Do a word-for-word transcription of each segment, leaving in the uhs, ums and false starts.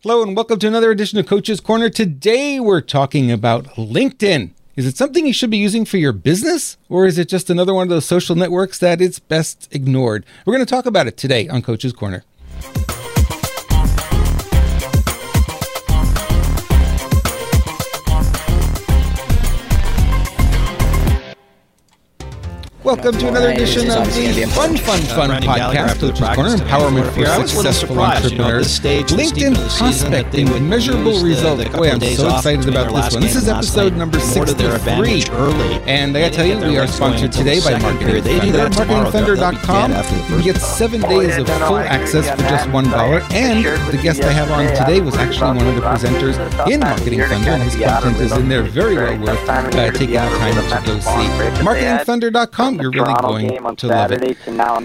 Hello and welcome to another edition of Coach's Corner. Today we're talking about LinkedIn. Is it something you should be using for your business, or is it just another one of those social networks that it's best ignored? We're going to talk about it today on Coach's Corner. Welcome to another edition of the Fun, Fun, Fun podcast, Coach's Corner, empowerment for successful entrepreneurs. LinkedIn prospecting, measurable results. Boy, I'm so excited about this one. This is episode number sixty-three. And I gotta tell you, we are sponsored today by Marketing Thunder. marketing thunder dot com. You can get seven days of full access for just one dollar. And the guest I have on today was actually one of the presenters in Marketing Thunder, and his content is in there very well worth uh, taking the time to go see. marketing thunder dot com. You're really going to love it.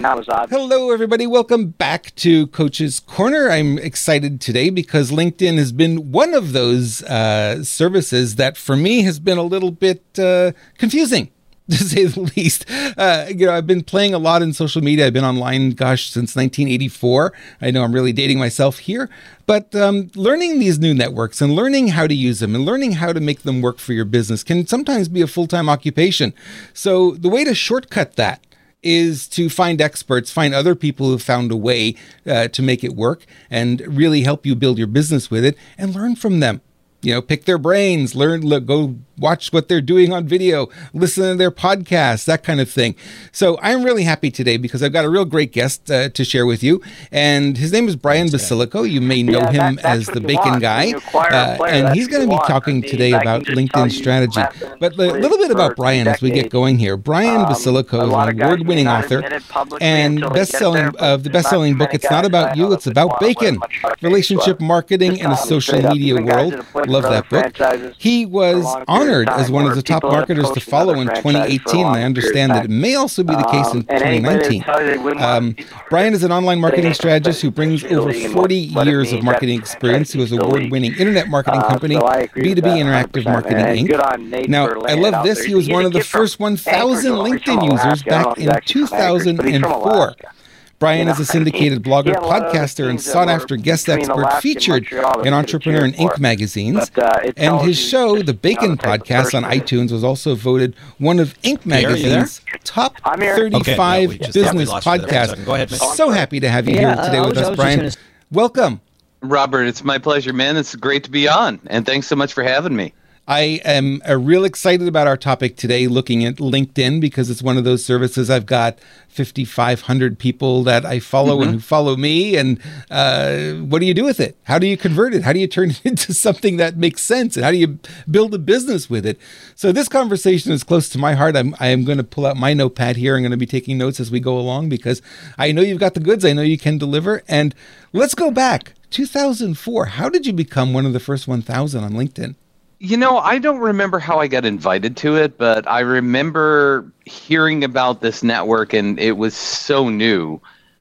Hello, everybody. Welcome back to Coach's Corner. I'm excited today because LinkedIn has been one of those uh, services that, for me, has been a little bit uh, confusing, to say the least. Uh, you know, I've been playing a lot in social media. I've been online, gosh, since nineteen eighty-four. I know I'm really dating myself here, but um, learning these new networks and learning how to use them and learning how to make them work for your business can sometimes be a full-time occupation. So the way to shortcut that is to find experts, find other people who've found a way uh, to make it work and really help you build your business with it, and learn from them. You know, pick their brains, learn, look, go watch what they're doing on video, listen to their podcasts, that kind of thing. So I'm really happy today because I've got a real great guest uh, to share with you. And his name is Brian Basilico. You may know yeah, him that, as the Bacon Guy. Uh, and he's going to be talking today about LinkedIn strategy. But a little bit about Brian as we get going here. Brian um, Basilico is an award-winning author and best-selling of the best-selling book, It's Not About You, It's About Bacon, Relationship Marketing in a Social Media World. Love that book. He was honored as one of the top marketers to follow in twenty eighteen, and I understand that it may also be the case in twenty nineteen. Um, Brian is an online marketing strategist who brings over forty years of marketing experience. He was award-winning internet marketing company, B two B Interactive Marketing Incorporated. Now, I love this. He was one of the first one thousand LinkedIn users back in two thousand four. Brian is a syndicated blogger, podcaster, and sought-after guest expert featured in Entrepreneur and Inc magazines. And his show, The Bacon Podcast on iTunes, was also voted one of Inc magazine's top thirty-five okay, no, business podcasts. Go ahead, so happy to have you yeah, here today uh, with us, Brian. Gonna... Welcome. Robert, it's my pleasure, man. It's great to be on, and thanks so much for having me. I am uh, real excited about our topic today, looking at LinkedIn, because it's one of those services. I've got fifty-five hundred people that I follow mm-hmm. and who follow me. And uh, what do you do with it? How do you convert it? How do you turn it into something that makes sense? And how do you build a business with it? So this conversation is close to my heart. I'm, I am going to pull out my notepad here. I'm going to be taking notes as we go along because I know you've got the goods. I know you can deliver. And let's go back. two thousand four. How did you become one of the first one thousand on LinkedIn? You know, I don't remember how I got invited to it, but I remember hearing about this network, and it was so new.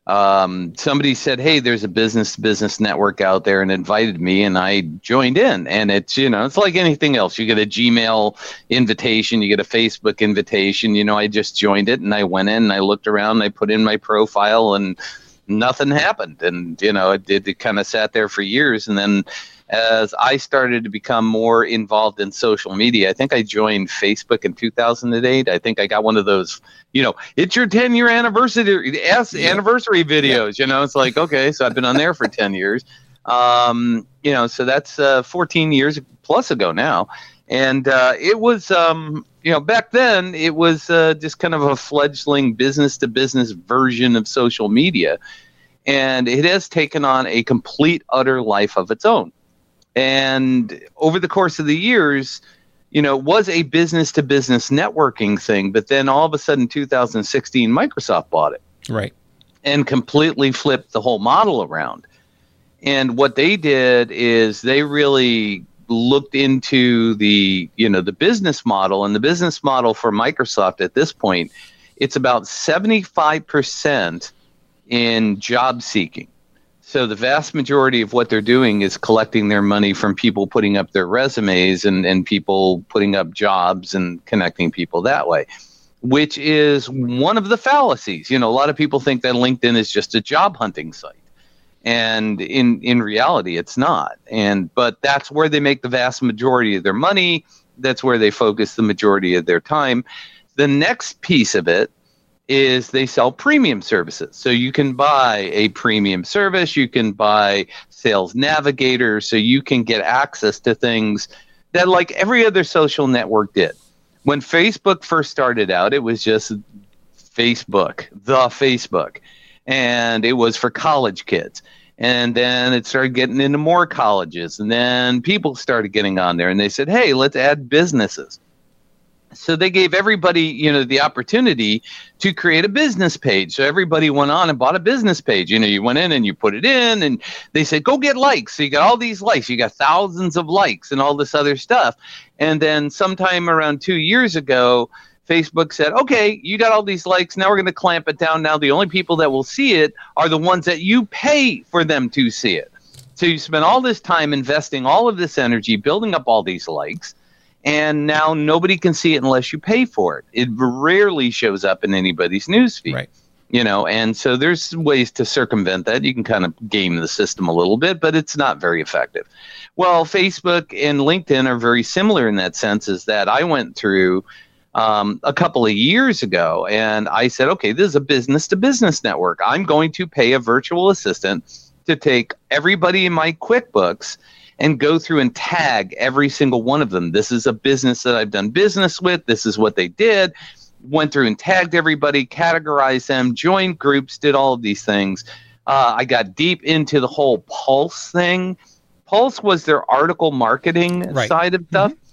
Um, somebody said, hey, there's a business-to-business network out there, and invited me, and I joined in. And it's, you know, it's like anything else. You get a Gmail invitation, you get a Facebook invitation. You know, I just joined it, and I went in, and I looked around, and I put in my profile, and nothing happened. And, you know, it, it, it kind of sat there for years, and then as I started to become more involved in social media, I think I joined Facebook in two thousand eight. I think I got one of those, you know, it's your ten year anniversary anniversary videos, you know, it's like, okay, so I've been on there for ten years. Um, you know, so that's uh, fourteen years plus ago now. And uh, it was, um, you know, back then it was uh, just kind of a fledgling business to business version of social media. And it has taken on a complete, utter life of its own. And over the course of the years, you know, it was a business-to-business networking thing. But then all of a sudden, two thousand sixteen, Microsoft bought it. Right. And completely flipped the whole model around. And what they did is they really looked into the, you know, the business model. And the business model for Microsoft at this point, it's about seventy-five percent in job seeking. So the vast majority of what they're doing is collecting their money from people putting up their resumes and, and people putting up jobs and connecting people that way, which is one of the fallacies. You know, a lot of people think that LinkedIn is just a job hunting site. And in, in reality, it's not. And but that's where they make the vast majority of their money. That's where they focus the majority of their time. The next piece of it is they sell premium services. So you can buy a premium service. You can buy Sales Navigator. So you can get access to things that like every other social network did. When Facebook first started out, it was just Facebook, the Facebook. And it was for college kids. And then it started getting into more colleges. And then people started getting on there and they said, hey, let's add businesses. So they gave everybody, you know, the opportunity to create a business page. So everybody went on and bought a business page. You know, you went in and you put it in and they said, go get likes. So you got all these likes. You got thousands of likes and all this other stuff. And then sometime around two years ago, Facebook said, okay, you got all these likes. Now we're going to clamp it down. Now the only people that will see it are the ones that you pay for them to see it. So you spend all this time investing all of this energy, building up all these likes, and now nobody can see it unless you pay for it. It rarely shows up in anybody's newsfeed. Right. You know, and so there's ways to circumvent that. You can kind of game the system a little bit, but it's not very effective. Well, Facebook and LinkedIn are very similar in that sense, is that I went through Um, a couple of years ago, and I said, okay, this is a business-to-business network. I'm going to pay a virtual assistant to take everybody in my QuickBooks and go through and tag every single one of them. This is a business that I've done business with. This is what they did. Went through and tagged everybody, categorized them, joined groups, did all of these things. Uh, I got deep into the whole Pulse thing. Pulse was their article marketing right. side of stuff. Mm-hmm.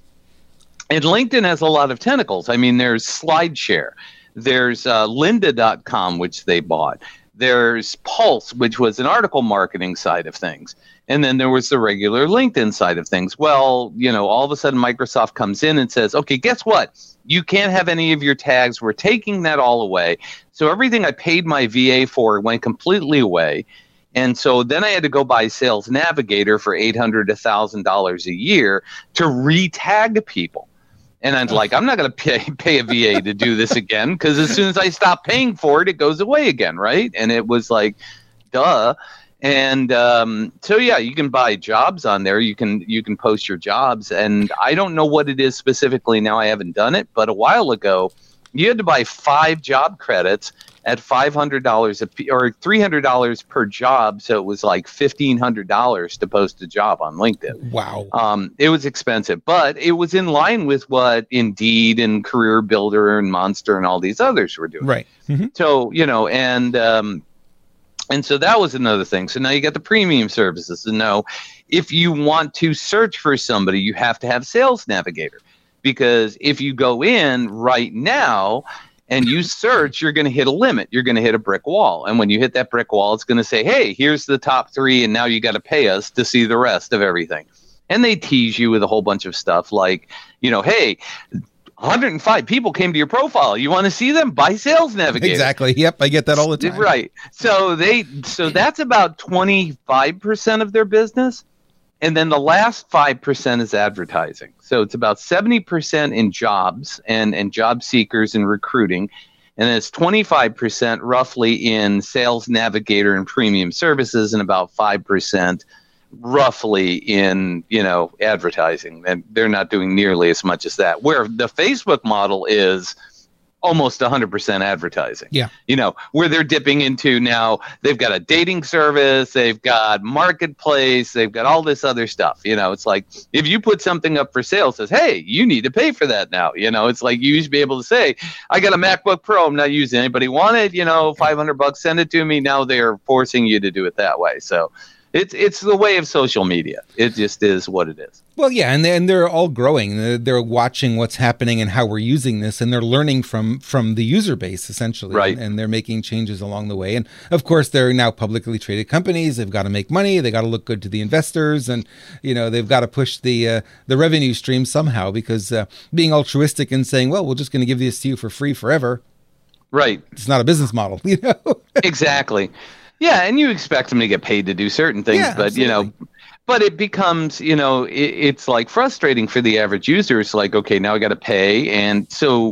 And LinkedIn has a lot of tentacles. I mean, there's SlideShare. There's uh, lynda dot com, which they bought. There's Pulse, which was an article marketing side of things. And then there was the regular LinkedIn side of things. Well, you know, all of a sudden Microsoft comes in and says, okay, guess what? You can't have any of your tags. We're taking that all away. So everything I paid my V A for went completely away. And so then I had to go buy Sales Navigator for eight hundred dollars to one thousand dollars a year to re-tag people. And I'm like, I'm not going to pay, pay a V A to do this again, because as soon as I stop paying for it, it goes away again, right? And it was like, duh. And um, so, yeah, you can buy jobs on there. You can you can post your jobs. And I don't know what it is specifically now. I haven't done it. But a while ago, you had to buy five job credits at five hundred dollars a p- or three hundred dollars per job. So it was like fifteen hundred dollars to post a job on LinkedIn. Wow. Um, it was expensive, but it was in line with what Indeed and Career Builder and Monster and all these others were doing. Right. Mm-hmm. So, you know, and um, and so that was another thing. So now you got the premium services. And now if you want to search for somebody, you have to have Sales Navigator, because if you go in right now and you search, you're going to hit a limit. You're going to hit a brick wall. And when you hit that brick wall, it's going to say, hey, here's the top three, and now you got to pay us to see the rest of everything. And they tease you with a whole bunch of stuff like, you know, hey, one hundred five people came to your profile. You want to see them? Buy Sales Navigator. Exactly. Yep, I get that all the time. Right. So they, so that's about twenty-five percent of their business. And then the last five percent is advertising. So it's about seventy percent in jobs and, and job seekers and recruiting. And then it's twenty-five percent roughly in Sales Navigator and premium services, and about five percent roughly in, you know, advertising. And they're not doing nearly as much as that. Where the Facebook model is almost one hundred percent advertising. Yeah. You know, where they're dipping into now, they've got a dating service, they've got marketplace, they've got all this other stuff. You know, it's like if you put something up for sale, it says, hey, you need to pay for that now. You know, it's like you used to be able to say, I got a MacBook Pro, I'm not using it. Anybody want it? You know, five hundred bucks, send it to me. Now they're forcing you to do it that way. So it's it's the way of social media. It just is what it is. Well, yeah, and, they, and they're all growing. They're, they're watching what's happening and how we're using this, and they're learning from from the user base, essentially. Right. And, and they're making changes along the way. And, of course, they're now publicly traded companies. They've got to make money. They got to look good to the investors. And, you know, they've got to push the uh, the revenue stream somehow, because uh, being altruistic and saying, well, we're just going to give this to you for free forever. Right. It's not a business model, you know? Exactly. Yeah, and you expect them to get paid to do certain things, yeah, but, absolutely. you know, but it becomes, you know, it, it's like frustrating for the average user. It's like, okay, now I got to pay. And so,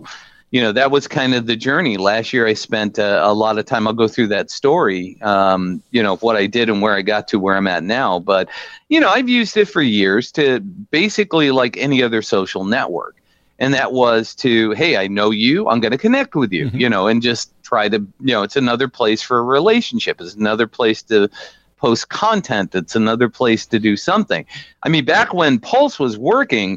you know, that was kind of the journey. Last year, I spent a, a lot of time. I'll go through that story, um, you know, of what I did and where I got to where I'm at now. But, you know, I've used it for years to basically like any other social network. And that was to, hey, I know you, I'm going to connect with you, mm-hmm. you know, and just try to, you know, it's another place for a relationship. It's another place to post content. It's another place to do something. I mean, back when Pulse was working,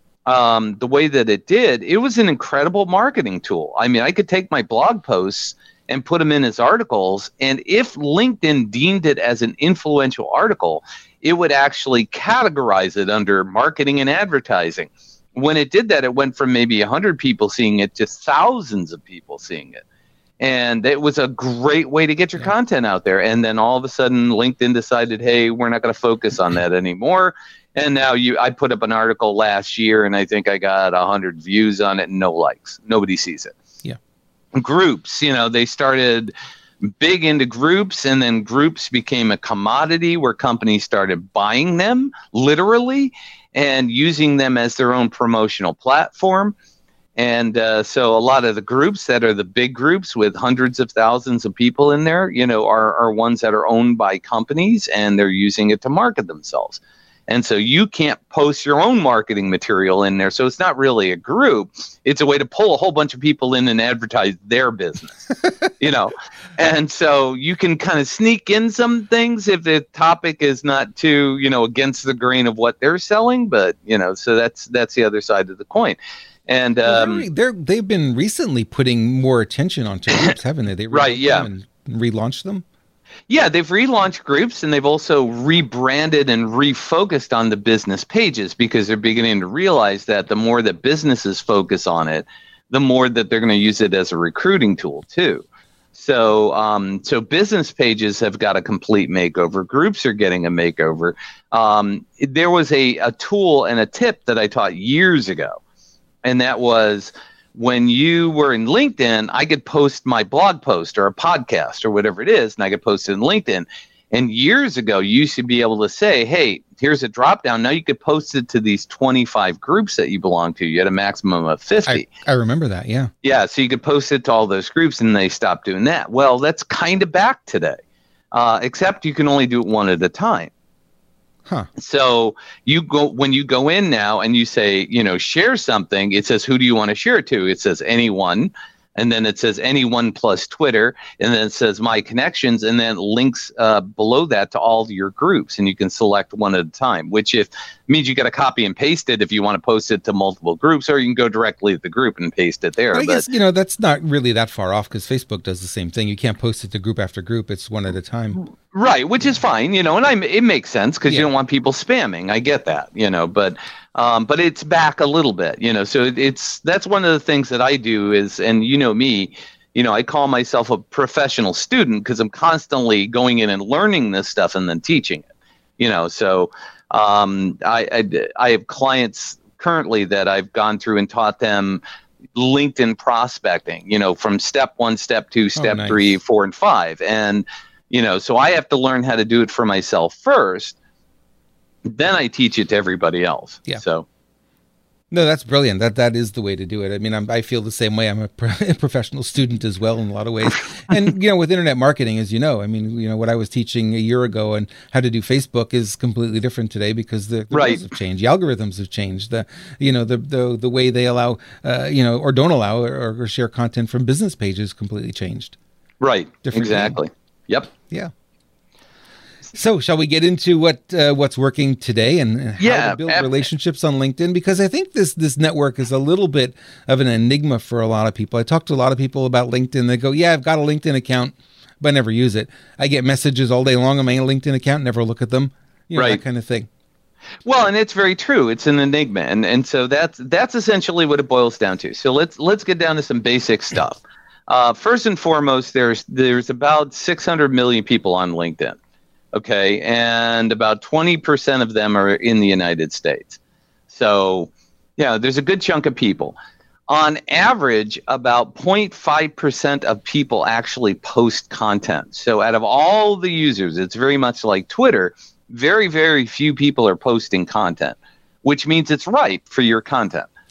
um, the way that it did, it was an incredible marketing tool. I mean, I could take my blog posts and put them in as articles. And if LinkedIn deemed it as an influential article, it would actually categorize it under marketing and advertising. When it did that, it went from maybe one hundred people seeing it to thousands of people seeing it. And it was a great way to get your yeah. content out there. And then all of a sudden, LinkedIn decided, hey, we're not going to focus on that anymore. And now you, I put up an article last year, and I think I got one hundred views on it and no likes. Nobody sees it. Yeah. Groups, you know, they started big into groups, and then groups became a commodity where companies started buying them, literally, and using them as their own promotional platform. And uh, so a lot of the groups that are the big groups with hundreds of thousands of people in there, you know, are, are ones that are owned by companies, and they're using it to market themselves. And so you can't post your own marketing material in there. So it's not really a group. It's a way to pull a whole bunch of people in and advertise their business, you know. And so you can kind of sneak in some things if the topic is not too, you know, against the grain of what they're selling. But, you know, so that's that's the other side of the coin. And um, well, they're, they're, they've been recently putting more attention onto groups, haven't they? They right, yeah. And relaunched them. Yeah, they've relaunched groups, and they've also rebranded and refocused on the business pages, because they're beginning to realize that the more that businesses focus on it, the more that they're going to use it as a recruiting tool too. So, um, so business pages have got a complete makeover. Groups are getting a makeover. Um, there was a, a tool and a tip that I taught years ago, and that was, when you were in LinkedIn, I could post my blog post or a podcast or whatever it is, and I could post it in LinkedIn. And years ago, you used to be able to say, hey, here's a drop down. Now you could post it to these twenty-five groups that you belong to. You had a maximum of fifty. I, I remember that, yeah. Yeah, so you could post it to all those groups, and they stopped doing that. Well, that's kind of back today, uh, except you can only do it one at a time. Huh. So you go when you go in now and you say, you know, share something, it says, who do you want to share it to? It says anyone, and then it says anyone plus Twitter, and then it says my connections, and then links uh, below that to all of your groups, and you can select one at a time, which if means you got to copy and paste it if you want to post it to multiple groups, or you can go directly to the group and paste it there. But I but, guess, you know, that's not really that far off, because Facebook does the same thing. You can't post it to group after group. It's one at a time. Right, which is fine, you know, and I it makes sense because yeah. you don't want people spamming. I get that, you know, but um, but it's back a little bit, you know. So it, it's that's one of the things that I do is, and you know me, you know, I call myself a professional student because I'm constantly going in and learning this stuff and then teaching it, you know. So um, I, I I have clients currently that I've gone through and taught them LinkedIn prospecting, you know, from step one, step two, step oh, nice. three, four, and five, and you know, so I have to learn how to do it for myself first. Then I teach it to everybody else. Yeah. So, no, that's brilliant. That that is the way to do it. I mean, I'm, I feel the same way. I'm a, pro- a professional student as well in a lot of ways. And you know, with internet marketing, as you know, I mean, you know, what I was teaching a year ago and how to do Facebook is completely different today because the, the right. rules have changed. The algorithms have changed. The you know the the the way they allow uh, you know or don't allow or, or share content from business pages completely changed. Right. Different exactly. Game. Yep. Yeah. So shall we get into what uh, what's working today and how yeah, to build ab- relationships on LinkedIn? Because I think this this network is a little bit of an enigma for a lot of people. I talk to a lot of people about LinkedIn. They go, yeah, I've got a LinkedIn account, but I never use it. I get messages all day long on my LinkedIn account, never look at them, you know, right. that kind of thing. Well, and it's very true. It's an enigma. And, and so that's that's essentially what it boils down to. So let's let's get down to some basic stuff. Uh, first and foremost, there's there's about six hundred million people on LinkedIn. Okay, and about twenty percent of them are in the United States. So, yeah, there's a good chunk of people. On average, about zero point five percent of people actually post content. So out of all the users, it's very much like Twitter. Very, very few people are posting content, which means it's ripe for your content.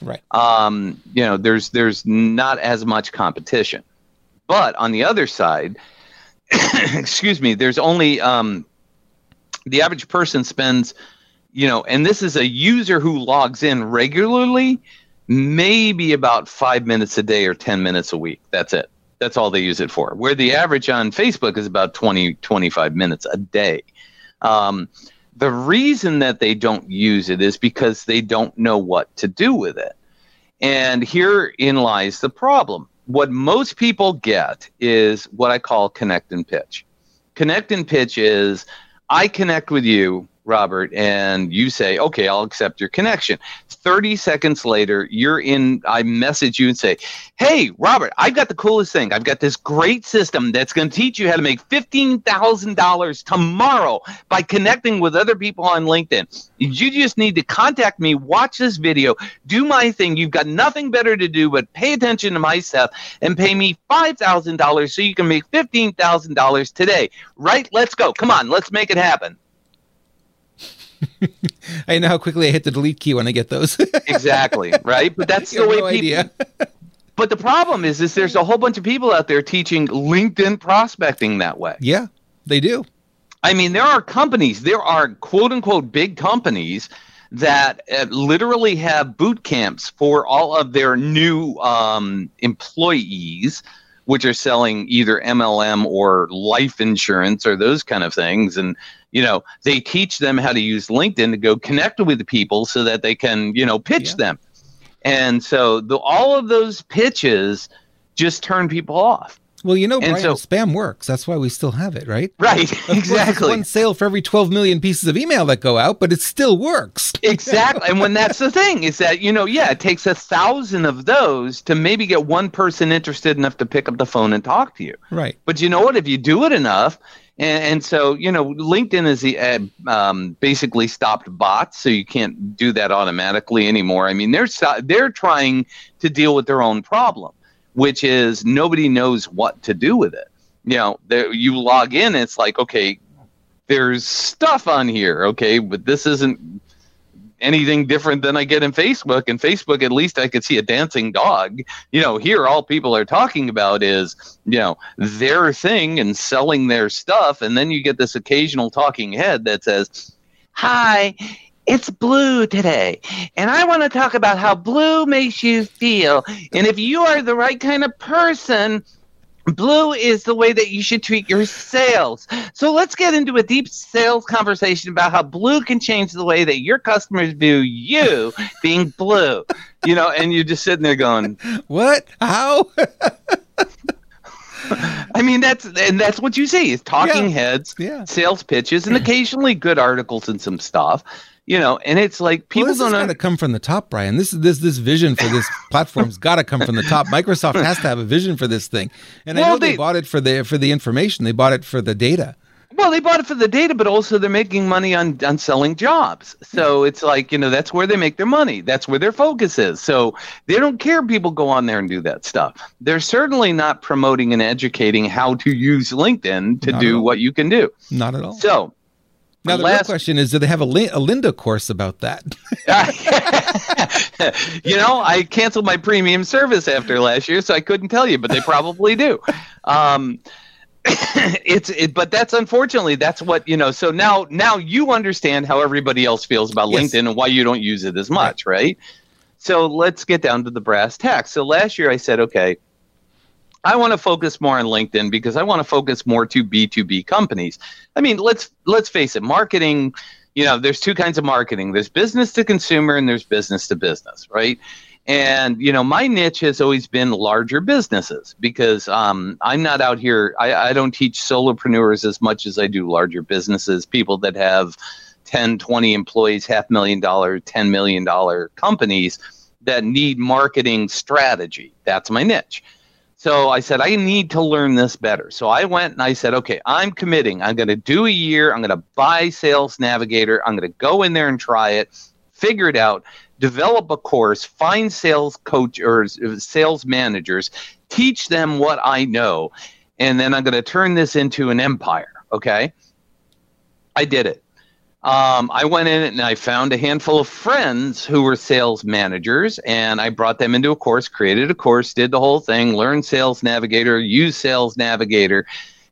Right. Um, you know, there's there's not as much competition. But on the other side, excuse me, there's only um, the average person spends, you know, and this is a user who logs in regularly, maybe about five minutes a day or ten minutes a week. That's it. That's all they use it for. Where the average on Facebook is about twenty, twenty-five minutes a day. Um, the reason that they don't use it is because they don't know what to do with it. And herein lies the problem. What most people get is what I call connect and pitch. Connect and pitch is I connect with you, Robert, and you say, okay, I'll accept your connection. thirty seconds later, you're in, I message you and say, hey, Robert, I've got the coolest thing. I've got this great system that's going to teach you how to make fifteen thousand dollars tomorrow by connecting with other people on LinkedIn. You just need to contact me, watch this video, do my thing. You've got nothing better to do but pay attention to my stuff and pay me five thousand dollars so you can make fifteen thousand dollars today. Right? Let's go. Come on, let's make it happen. I know how quickly I hit the delete key when I get those. Exactly, right? But that's the way no people... idea. But the problem is, is there's a whole bunch of people out there teaching LinkedIn prospecting that way. Yeah, they do. I mean, there are companies, there are quote-unquote big companies that uh, literally have boot camps for all of their new um, employees, which are selling either M L M or life insurance or those kind of things. And, you know, they teach them how to use LinkedIn to go connect with the people so that they can, you know, pitch yeah. them. And so the, all of those pitches just turn people off. Well, you know, and Brian, so, spam works. That's why we still have it, right? Right, of exactly. One sale for every twelve million pieces of email that go out, but it still works. Exactly. And when that's the thing is that, you know, yeah, it takes a thousand of those to maybe get one person interested enough to pick up the phone and talk to you. Right. But you know what? If you do it enough, and, and so, you know, LinkedIn is the, uh, um, basically stopped bots, so you can't do that automatically anymore. I mean, they're they're trying to deal with their own problem, which is nobody knows what to do with it. You know, there, you log in, and it's like, okay, there's stuff on here, okay, but this isn't anything different than I get in Facebook. And Facebook, at least I could see a dancing dog. You know, here all people are talking about is, you know, their thing and selling their stuff. And then you get this occasional talking head that says, hi, it's Blue today, and I want to talk about how Blue makes you feel. And if you are the right kind of person, Blue is the way that you should treat your sales. So let's get into a deep sales conversation about how Blue can change the way that your customers view you being Blue. You know, and you're just sitting there going, what? How? I mean, that's and that's what you see is talking yeah. heads, yeah. sales pitches, and occasionally good articles and some stuff. You know, and it's like people well, this don't got to come from the top, Brian. This is this this vision for this platform's got to come from the top. Microsoft has to have a vision for this thing, and well, I know they, they bought it for the for the information. They bought it for the data. Well, they bought it for the data, but also they're making money on on selling jobs. So it's like, you know, that's where they make their money. That's where their focus is. So they don't care people go on there and do that stuff. They're certainly not promoting and educating how to use LinkedIn to not do what you can do. Not at all. So. Now, the Last, real question is, do they have a, a Linda course about that? You know, I canceled my premium service after last year, so I couldn't tell you, but they probably do. Um, it's it, but that's unfortunately, that's what, you know, so now now you understand how everybody else feels about yes. LinkedIn and why you don't use it as much, right. right? So let's get down to the brass tacks. So last year I said, okay, I want to focus more on LinkedIn because I want to focus more to B two B companies. I mean, let's let's face it, marketing, you know, there's two kinds of marketing. There's business to consumer and there's business to business, right? And, you know, my niche has always been larger businesses because um, I'm not out here, I, I don't teach solopreneurs as much as I do larger businesses, people that have ten, twenty employees, half million dollar, ten million dollar companies that need marketing strategy. That's my niche. So I said, I need to learn this better. So I went and I said, okay, I'm committing. I'm going to do a year. I'm going to buy Sales Navigator. I'm going to go in there and try it, figure it out, develop a course, find sales coach or sales managers, teach them what I know, and then I'm going to turn this into an empire. Okay. I did it. Um, I went in and I found a handful of friends who were sales managers, and I brought them into a course, created a course, did the whole thing, learned Sales Navigator, used Sales Navigator.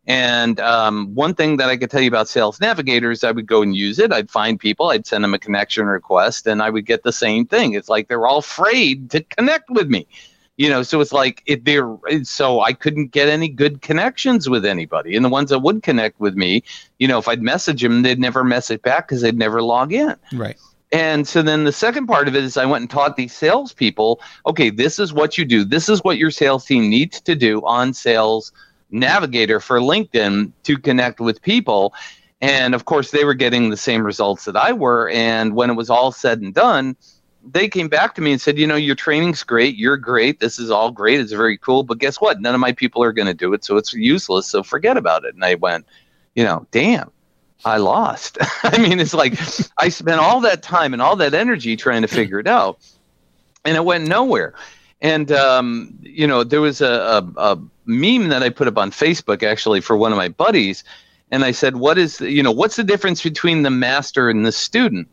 And um, one thing that I could tell you about Sales Navigator is I would go and use it. I'd find people, I'd send them a connection request, and I would get the same thing. It's like they're all afraid to connect with me. You know, so it's like it, they're so I couldn't get any good connections with anybody. And the ones that would connect with me, you know, if I'd message them, they'd never message back because they'd never log in. Right. And so then the second part of it is I went and taught these salespeople, okay, this is what you do. This is what your sales team needs to do on Sales Navigator for LinkedIn to connect with people. And of course, they were getting the same results that I were. And when it was all said and done, they came back to me and said, you know, your training's great. You're great. This is all great. It's very cool. But guess what? None of my people are going to do it. So it's useless. So forget about it. And I went, you know, damn, I lost. I mean, it's like I spent all that time and all that energy trying to figure it out. And it went nowhere. And, um, you know, there was a, a, a meme that I put up on Facebook, actually, for one of my buddies. And I said, what is, the, you know, what's the difference between the master and the student?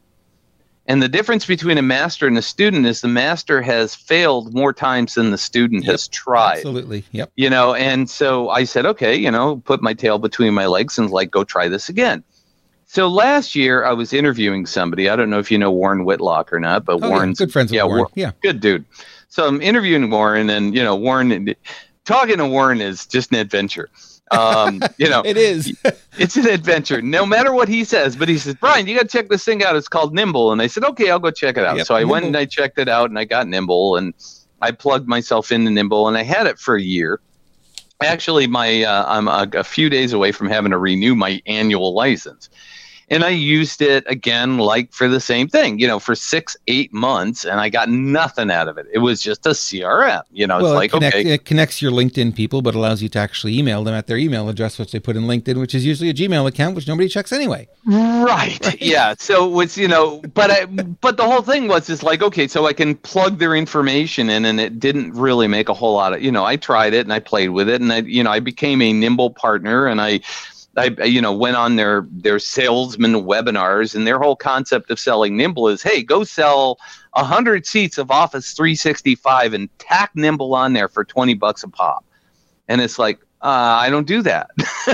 And the difference between a master and a student is the master has failed more times than the student Yep, has tried. Absolutely. Yep. You know, and so I said, okay, you know, put my tail between my legs and like, go try this again. So last year I was interviewing somebody. I don't know if you know Warren Whitlock or not, but Oh, Warren's yeah, good friends with yeah, Warren. War- Yeah. good dude. So I'm interviewing Warren, and, you know, Warren, talking to Warren is just an adventure. Um, you know, It is. it's an adventure, no matter what he says. But he says, Brian, you got to check this thing out. It's called Nimble. And I said, okay, I'll go check it out. Yep, so I Nimble. went and I checked it out, and I got Nimble, and I plugged myself into Nimble, and I had it for a year. Actually, my uh, I'm a, a few days away from having to renew my annual license. And I used it again, like for the same thing, you know, for six, eight months, and I got nothing out of it. It was just a C R M, you know. Well, it's like, it, connect, okay, it connects your LinkedIn people, but allows you to actually email them at their email address, which they put in LinkedIn, which is usually a Gmail account, which nobody checks anyway. right, right. Yeah. So it's, you know, but I, but the whole thing was just like, okay, so I can plug their information in, and it didn't really make a whole lot of, you know, I tried it and I played with it, and I, you know, I became a Nimble partner, and I. I, you know, went on their, their salesman webinars, and their whole concept of selling Nimble is, hey, go sell one hundred seats of Office three sixty-five and tack Nimble on there for twenty bucks a pop. And it's like, uh, I don't do that.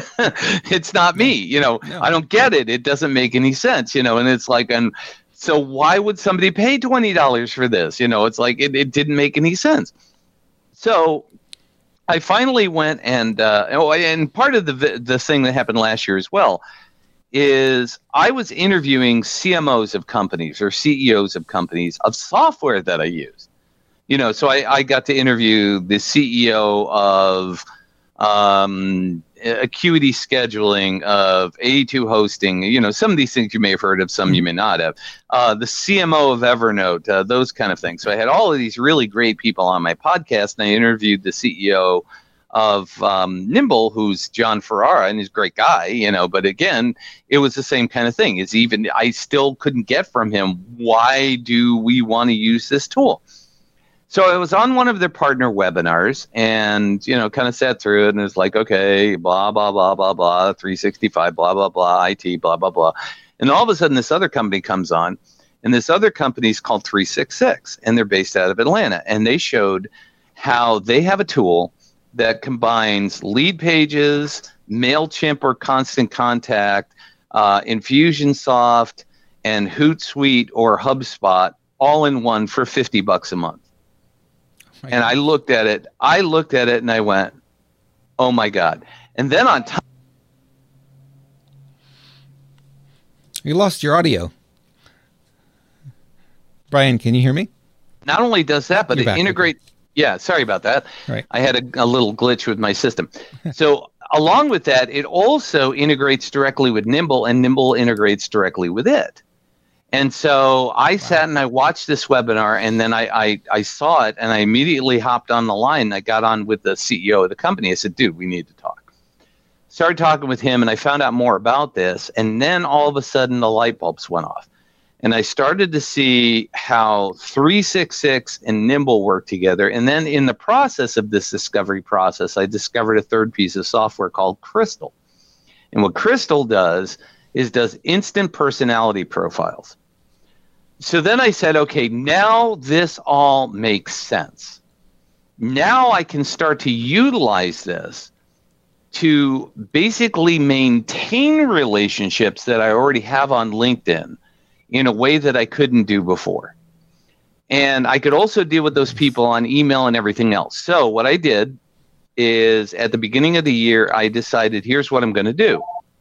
It's not me. You know, No. I don't get it. It doesn't make any sense, you know, and it's like, and so why would somebody pay twenty dollars for this? You know, it's like, it, it didn't make any sense. So I finally went and uh, oh, and part of the the thing that happened last year as well is I was interviewing C M Os of companies or C E Os of companies of software that I used. You know, so I, I got to interview the C E O of um, Acuity Scheduling, of A two Hosting. You know, some of these things you may have heard of, some you may not have. Uh, the C M O of Evernote, uh, those kind of things. So I had all of these really great people on my podcast, and I interviewed the C E O of um, Nimble, who's John Ferrara, and he's a great guy, you know, but again, it was the same kind of thing. Is even I still couldn't get from him, why do we want to use this tool? So I was on one of their partner webinars, and, you know, kind of sat through it, and it was like, okay, blah, blah, blah, blah, blah, three sixty-five, blah, blah, blah, I T, blah, blah, blah. And all of a sudden, this other company comes on, and this other company is called three sixty-six, and they're based out of Atlanta. And they showed how they have a tool that combines Lead Pages, MailChimp or Constant Contact, uh, Infusionsoft, and Hootsuite or HubSpot all in one for fifty bucks a month. Oh, and I looked at it, I looked at it and I went, oh my God. And then on top. You lost your audio. Brian, can you hear me? Not only does that, but You're it back. integrates. Yeah, sorry about that. Right. I had a, a little glitch with my system. So along with that, it also integrates directly with Nimble, and Nimble integrates directly with it. And so I wow. sat and I watched this webinar, and then I, I, I saw it, and I immediately hopped on the line. I got on with the C E O of the company. I said, dude, we need to talk. Started talking with him, and I found out more about this. And then all of a sudden, the light bulbs went off. And I started to see how three sixty-six and Nimble work together. And then in the process of this discovery process, I discovered a third piece of software called Crystal. And what Crystal does is does instant personality profiles. So then I said, okay, now this all makes sense. Now I can start to utilize this to basically maintain relationships that I already have on LinkedIn in a way that I couldn't do before. And I could also deal with those people on email and everything else. So what I did is at the beginning of the year, I decided, here's what I'm going to do.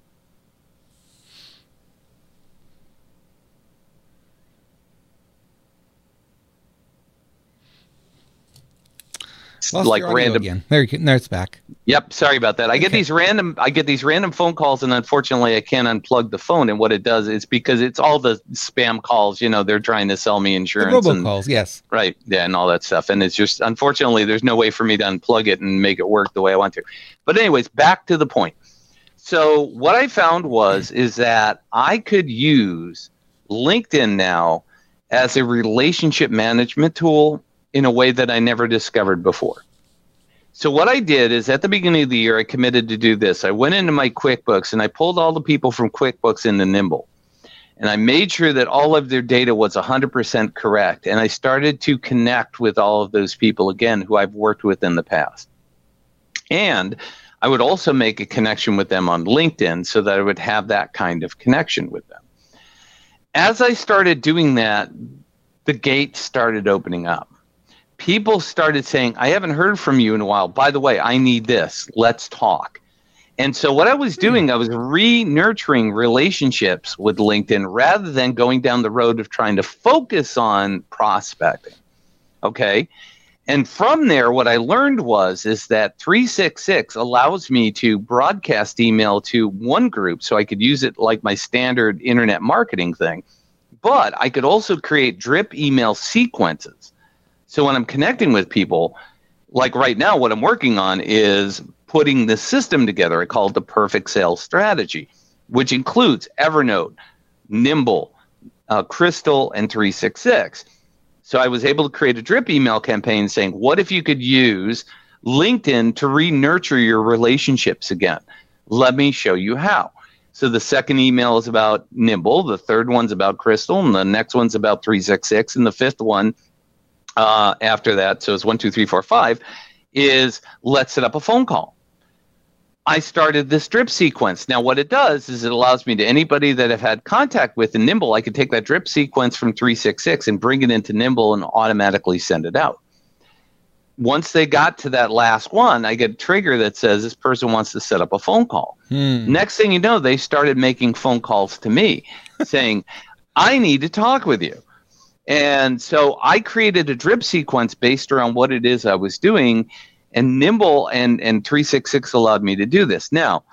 Lost like random again. There, you there it's back. Yep, sorry about that. I get okay. these random I get these random phone calls, and unfortunately I can't unplug the phone, and what it does is because it's all the spam calls, you know, they're trying to sell me insurance, the and robocalls, yes. Right. Yeah, and all that stuff. And it's just unfortunately there's no way for me to unplug it and make it work the way I want to. But anyways, back to the point. So what I found was is that I could use LinkedIn now as a relationship management tool in a way that I never discovered before. So what I did is at the beginning of the year, I committed to do this. I went into my QuickBooks and I pulled all the people from QuickBooks into Nimble. And I made sure that all of their data was one hundred percent correct. And I started to connect with all of those people again who I've worked with in the past. And I would also make a connection with them on LinkedIn so that I would have that kind of connection with them. As I started doing that, the gate started opening up. People started saying, I haven't heard from you in a while. By the way, I need this. Let's talk. And so what I was doing, I was re-nurturing relationships with LinkedIn rather than going down the road of trying to focus on prospecting. Okay. And from there, what I learned was is that three sixty-six allows me to broadcast email to one group so I could use it like my standard internet marketing thing. But I could also create drip email sequences. So when I'm connecting with people, like right now, what I'm working on is putting the system together. I call it the perfect sales strategy, which includes Evernote, Nimble, uh, Crystal, and three sixty-six. So I was able to create a drip email campaign saying, what if you could use LinkedIn to re-nurture your relationships again? Let me show you how. So the second email is about Nimble, the third one's about Crystal, and the next one's about three sixty-six, and the fifth one Uh, after that, so it's one, two, three, four, five, is let's set up a phone call. I started this drip sequence. Now, what it does is it allows me to anybody that I've had contact with in Nimble, I could take that drip sequence from three sixty-six and bring it into Nimble and automatically send it out. Once they got to that last one, I get a trigger that says this person wants to set up a phone call. Hmm. Next thing you know, they started making phone calls to me saying, I need to talk with you. And so I created a drip sequence based around what it is I was doing, and Nimble and, and three sixty-six allowed me to do this. Now,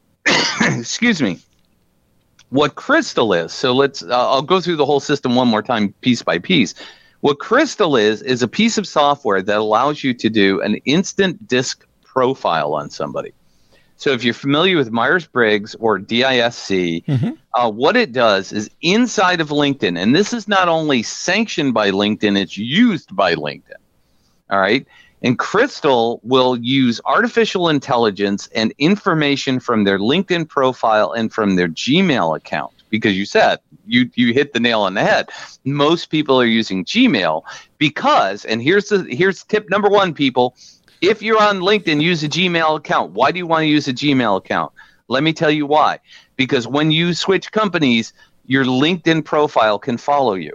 excuse me, what Crystal is, so let's, uh, I'll go through the whole system one more time, piece by piece. What Crystal is, is a piece of software that allows you to do an instant disk profile on somebody. So if you're familiar with Myers-Briggs or D I S C, mm-hmm. uh, what it does is inside of LinkedIn, and this is not only sanctioned by LinkedIn, it's used by LinkedIn, all right? And Crystal will use artificial intelligence and information from their LinkedIn profile and from their Gmail account, because you said, you, you hit the nail on the head. Most people are using Gmail because, and here's the here's tip number one, people, if you're on LinkedIn, use a Gmail account. Why do you want to use a Gmail account? Let me tell you why. Because when you switch companies, your LinkedIn profile can follow you.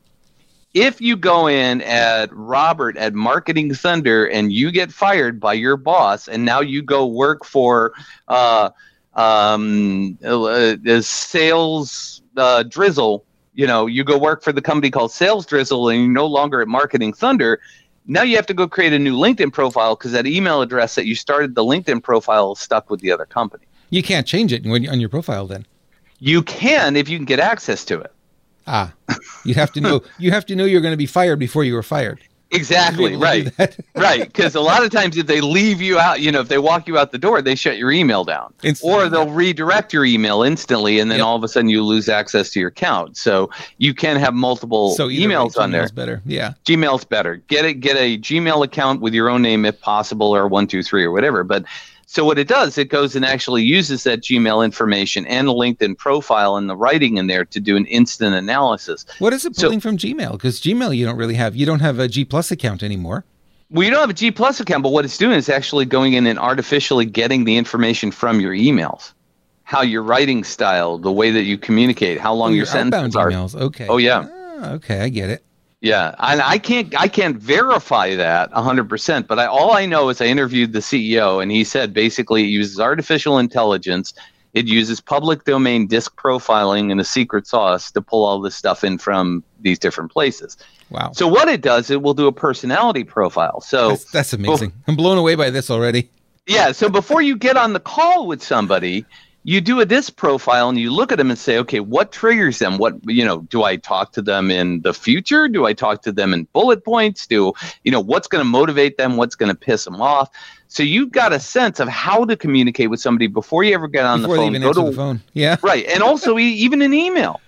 If you go in at Robert at Marketing Thunder and you get fired by your boss and now you go work for uh, um, uh, Sales uh, Drizzle, you know, you go work for the company called Sales Drizzle and you're no longer at Marketing Thunder, now you have to go create a new LinkedIn profile because that email address that you started the LinkedIn profile is stuck with the other company. You can't change it when, on your profile then. You can if you can get access to it. Ah, you have to know you have to know you're going to be fired before you were fired. Exactly, right. Right, because a lot of times if they leave you out, you know, if they walk you out the door, they shut your email down. Instantly. Or they'll redirect your email instantly, and then yep. all of a sudden you lose access to your account. So you can have multiple so emails on there. Gmail's better, yeah. Gmail's better. Get it. Get a Gmail account with your own name if possible, or one two three or whatever. But So what it does, it goes and actually uses that Gmail information and the LinkedIn profile and the writing in there to do an instant analysis. What is it pulling so, from Gmail? Because Gmail you don't really have. You don't have a G Plus account anymore. Well, you don't have a G Plus account, but what it's doing is actually going in and artificially getting the information from your emails. How your writing style, the way that you communicate, how long oh, your, your sentences are. Emails. Okay. Oh, yeah. Ah, okay, I get it. Yeah, and I can't I can't verify that one hundred percent, but I, all I know is I interviewed the C E O, and he said basically it uses artificial intelligence, it uses public domain disk profiling and a secret sauce to pull all this stuff in from these different places. Wow. So what it does, it will do a personality profile. So That's, that's amazing. I'm blown away by this already. Yeah, so before you get on the call with somebody, you do a disc profile and you look at them and say, okay, what triggers them? What, you know, do I talk to them in the future? Do I talk to them in bullet points? Do, you know, what's going to motivate them? What's going to piss them off? So you've got a sense of how to communicate with somebody before you ever get on before the phone. They even Go to the phone. Yeah. Right. And also e- even an email.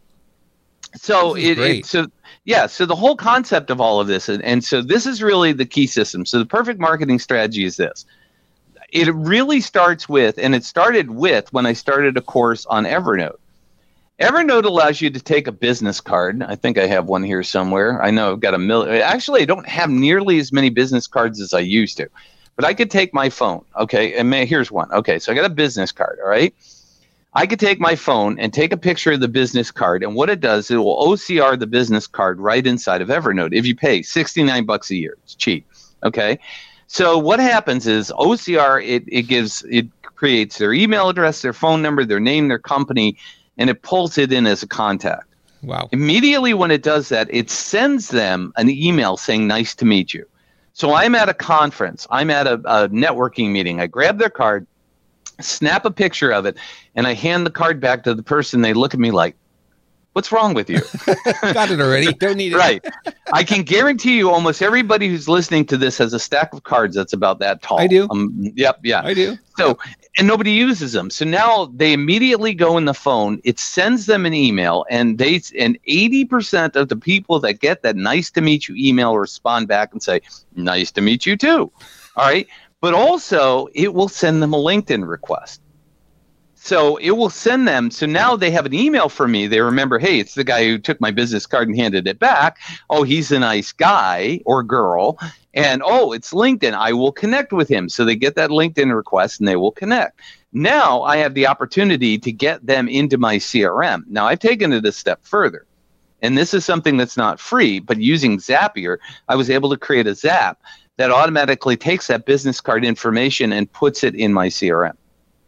So it, it, so yeah, so the whole concept of all of this, and, and so this is really the key system. So the perfect marketing strategy is this. It really starts with, and it started with when I started a course on Evernote. Evernote allows you to take a business card. I think I have one here somewhere. I know I've got a million. Actually, I don't have nearly as many business cards as I used to. But I could take my phone, okay, and may, here's one. Okay, so I got a business card, all right? I could take my phone and take a picture of the business card, and what it does, it will O C R the business card right inside of Evernote. If you pay sixty-nine bucks a year, it's cheap, okay? So what happens is O C R, it, it gives, it creates their email address, their phone number, their name, their company, and it pulls it in as a contact. Wow. Immediately when it does that, it sends them an email saying, nice to meet you. So I'm at a conference, I'm at a, a networking meeting, I grab their card, snap a picture of it, and I hand the card back to the person. They look at me like, what's wrong with you? Got it already. Don't need it. Right. I can guarantee you almost everybody who's listening to this has a stack of cards that's about that tall. I do. Um, yep. Yeah. I do. So, and nobody uses them. So now they immediately go in the phone. It sends them an email, and they and eighty percent of the people that get that nice to meet you email respond back and say, nice to meet you too. All right. But also it will send them a LinkedIn request. So it will send them. So now they have an email from me. They remember, hey, it's the guy who took my business card and handed it back. Oh, he's a nice guy or girl. And, oh, it's LinkedIn. I will connect with him. So they get that LinkedIn request and they will connect. Now I have the opportunity to get them into my C R M. Now I've taken it a step further. And this is something that's not free, but using Zapier, I was able to create a Zap that automatically takes that business card information and puts it in my C R M.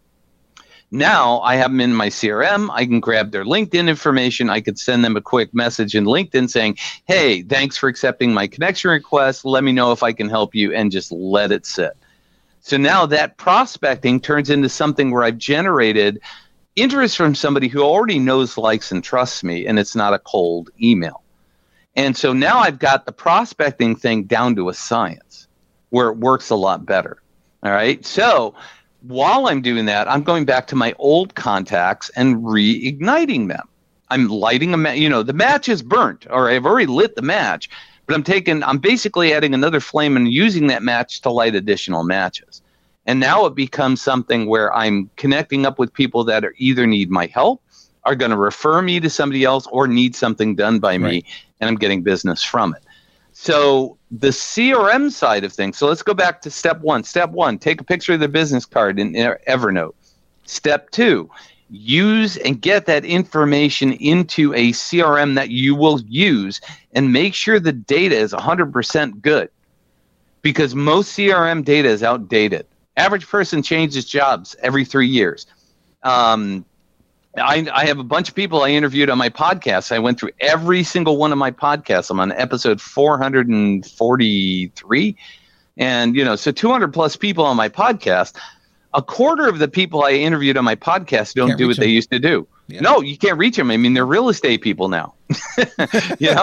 Now I have them in my C R M. I can grab their LinkedIn information. I could send them a quick message in LinkedIn saying, hey, thanks for accepting my connection request. Let me know if I can help you, and just let it sit. So now that prospecting turns into something where I've generated interest from somebody who already knows, likes, and trusts me, and it's not a cold email. And so now I've got the prospecting thing down to a science where it works a lot better. All right. So while I'm doing that, I'm going back to my old contacts and reigniting them. I'm lighting a match. You know, the match is burnt, or I've already lit the match, but I'm taking, I'm basically adding another flame and using that match to light additional matches. And now it becomes something where I'm connecting up with people that are either need my help, are going to refer me to somebody else, or need something done by Right. me, and I'm getting business from it. So the C R M side of things, so let's go back to step one. Step one, take a picture of their business card in Evernote. Step two, use and get that information into a C R M that you will use, and make sure the data is one hundred percent good, because most C R M data is outdated. Average person changes jobs every three years. Um, I, I have a bunch of people I interviewed on my podcast. I went through every single one of my podcasts. I'm on episode four hundred forty-three. And, you know, so two hundred plus people on my podcast. A quarter of the people I interviewed on my podcast don't Can't do what reach they them. used to do. Yeah. No, you can't reach them. I mean, they're real estate people now. You know,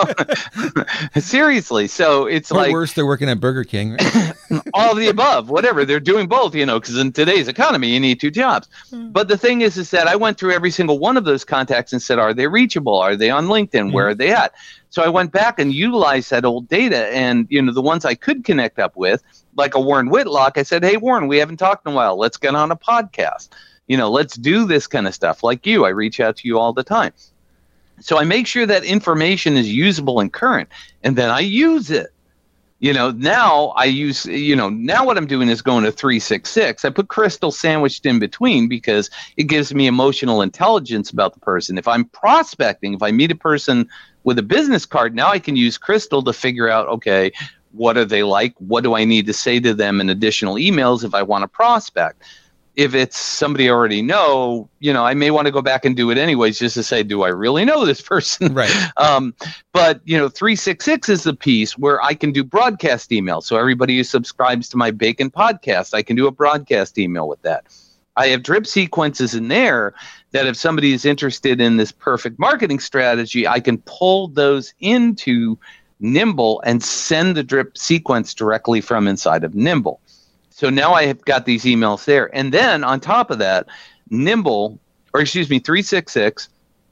seriously. So it's or like worse, they're working at Burger King. Right? all of the above, whatever. They're doing both, you know, because in today's economy, you need two jobs. Mm. But the thing is, is that I went through every single one of those contacts and said, are they reachable? Are they on LinkedIn? Mm. Where are they at? So I went back and utilized that old data, and, you know, the ones I could connect up with, like a Warren Whitlock, I said, hey, Warren, we haven't talked in a while. Let's get on a podcast. You know, let's do this kind of stuff. Like you, I reach out to you all the time. So I make sure that information is usable and current, and then I use it. You know, now I use, you know, now what I'm doing is going to three six six. I put Crystal sandwiched in between because it gives me emotional intelligence about the person. If I'm prospecting, if I meet a person with a business card, now I can use Crystal to figure out, okay, what are they like? What do I need to say to them in additional emails if I want to prospect? If it's somebody I already know, you know, I may want to go back and do it anyways, just to say, do I really know this person? Right. Um, but, you know, three six six is the piece where I can do broadcast email. So everybody who subscribes to my Bacon podcast, I can do a broadcast email with that. I have drip sequences in there that if somebody is interested in this perfect marketing strategy, I can pull those into Nimble and send the drip sequence directly from inside of Nimble. So now I have got these emails there. And then on top of that, Nimble, or excuse me, three six six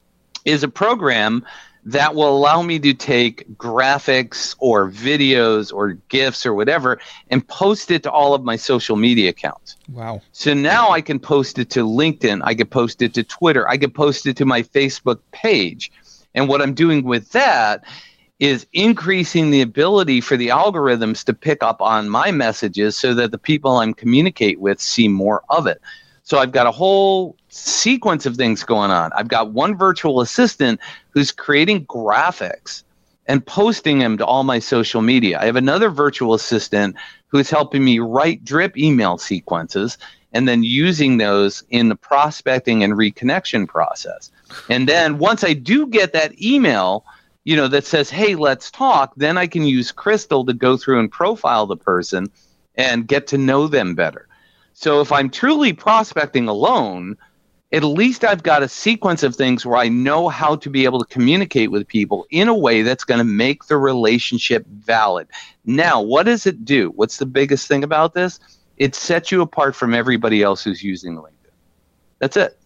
is a program that will allow me to take graphics or videos or GIFs or whatever and post it to all of my social media accounts. Wow. So now I can post it to LinkedIn. I can post it to Twitter. I can post it to my Facebook page. And what I'm doing with that is increasing the ability for the algorithms to pick up on my messages so that the people I'm communicate with see more of it. So I've got a whole sequence of things going on. I've got one virtual assistant who's creating graphics and posting them to all my social media. I have another virtual assistant who's helping me write drip email sequences and then using those in the prospecting and reconnection process. And then once I do get that email, you know, that says, hey, let's talk, then I can use Crystal to go through and profile the person and get to know them better. So if I'm truly prospecting alone, at least I've got a sequence of things where I know how to be able to communicate with people in a way that's going to make the relationship valid. Now, what does it do? What's the biggest thing about this? It sets you apart from everybody else who's using LinkedIn. That's it.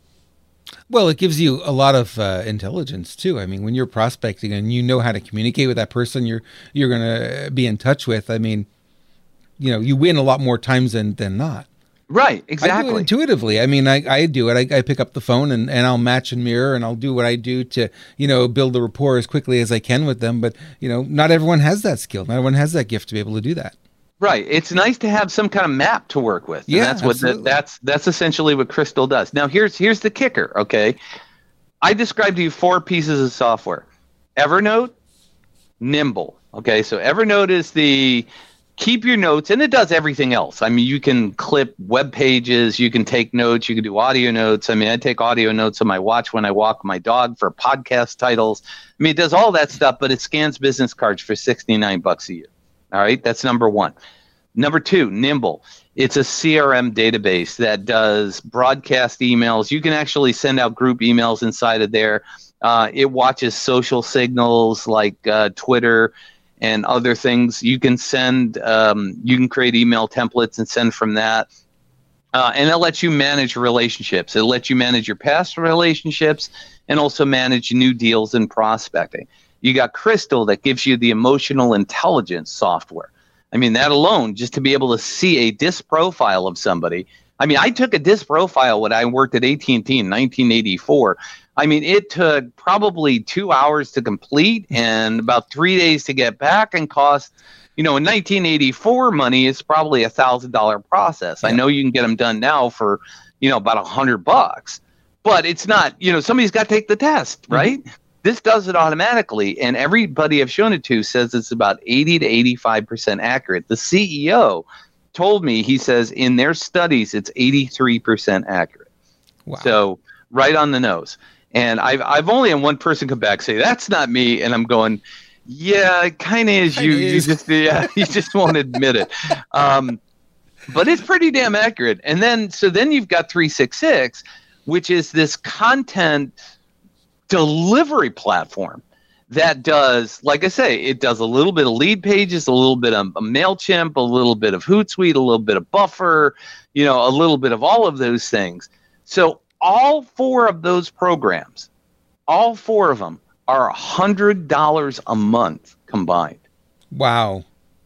Well, it gives you a lot of uh, intelligence too. I mean, when you're prospecting and you know how to communicate with that person you're you're going to be in touch with, I mean, you know, you win a lot more times than, than not. Right, exactly. I do it intuitively. I mean, I, I do it. I, I pick up the phone and, and I'll match and mirror and I'll do what I do to, you know, build the rapport as quickly as I can with them. But, you know, not everyone has that skill. Not everyone has that gift to be able to do that. Right. It's nice to have some kind of map to work with. And yeah, that's what absolutely. the, that's that's essentially what Crystal does. Now here's here's the kicker, okay? I described to you four pieces of software. Evernote, Nimble. Okay, so Evernote is the keep your notes, and it does everything else. I mean, you can clip web pages, you can take notes, you can do audio notes. I mean, I take audio notes on my watch when I walk my dog for podcast titles. I mean, it does all that stuff, but it scans business cards for sixty-nine bucks a year. All right, that's number one. Number two, Nimble. It's a C R M database that does broadcast emails. You can actually send out group emails inside of there. Uh, it watches social signals like uh, Twitter and other things. You can send, um, you can create email templates and send from that. Uh, and it lets you manage relationships. It lets you manage your past relationships and also manage new deals and prospecting. You got Crystal that gives you the emotional intelligence software. I mean, that alone, just to be able to see a disc profile of somebody. I mean, I took a disc profile when I worked at A T and T in nineteen eighty-four. I mean, it took probably two hours to complete and about three days to get back and cost, you know, in nineteen eighty-four money, it's probably a one thousand dollars process. Yeah. I know you can get them done now for, you know, about one hundred bucks. But it's not, you know, somebody's got to take the test, right? Mm-hmm. This does it automatically, and everybody I've shown it to says it's about eighty to eighty-five percent accurate. The C E O told me, he says, in their studies, it's eighty-three percent accurate. Wow. So right on the nose. And I've I've only had one person come back and say, that's not me, and I'm going, yeah, it kind of is you. You just, yeah, you just won't admit it. Um, but it's pretty damn accurate. And then, so then you've got three six six, which is this content delivery platform that does, like I say, it does a little bit of lead pages, a little bit of a MailChimp, a little bit of Hootsuite, a little bit of Buffer, you know, a little bit of all of those things. So all four of those programs, all four of them are one hundred dollars a month combined. Wow.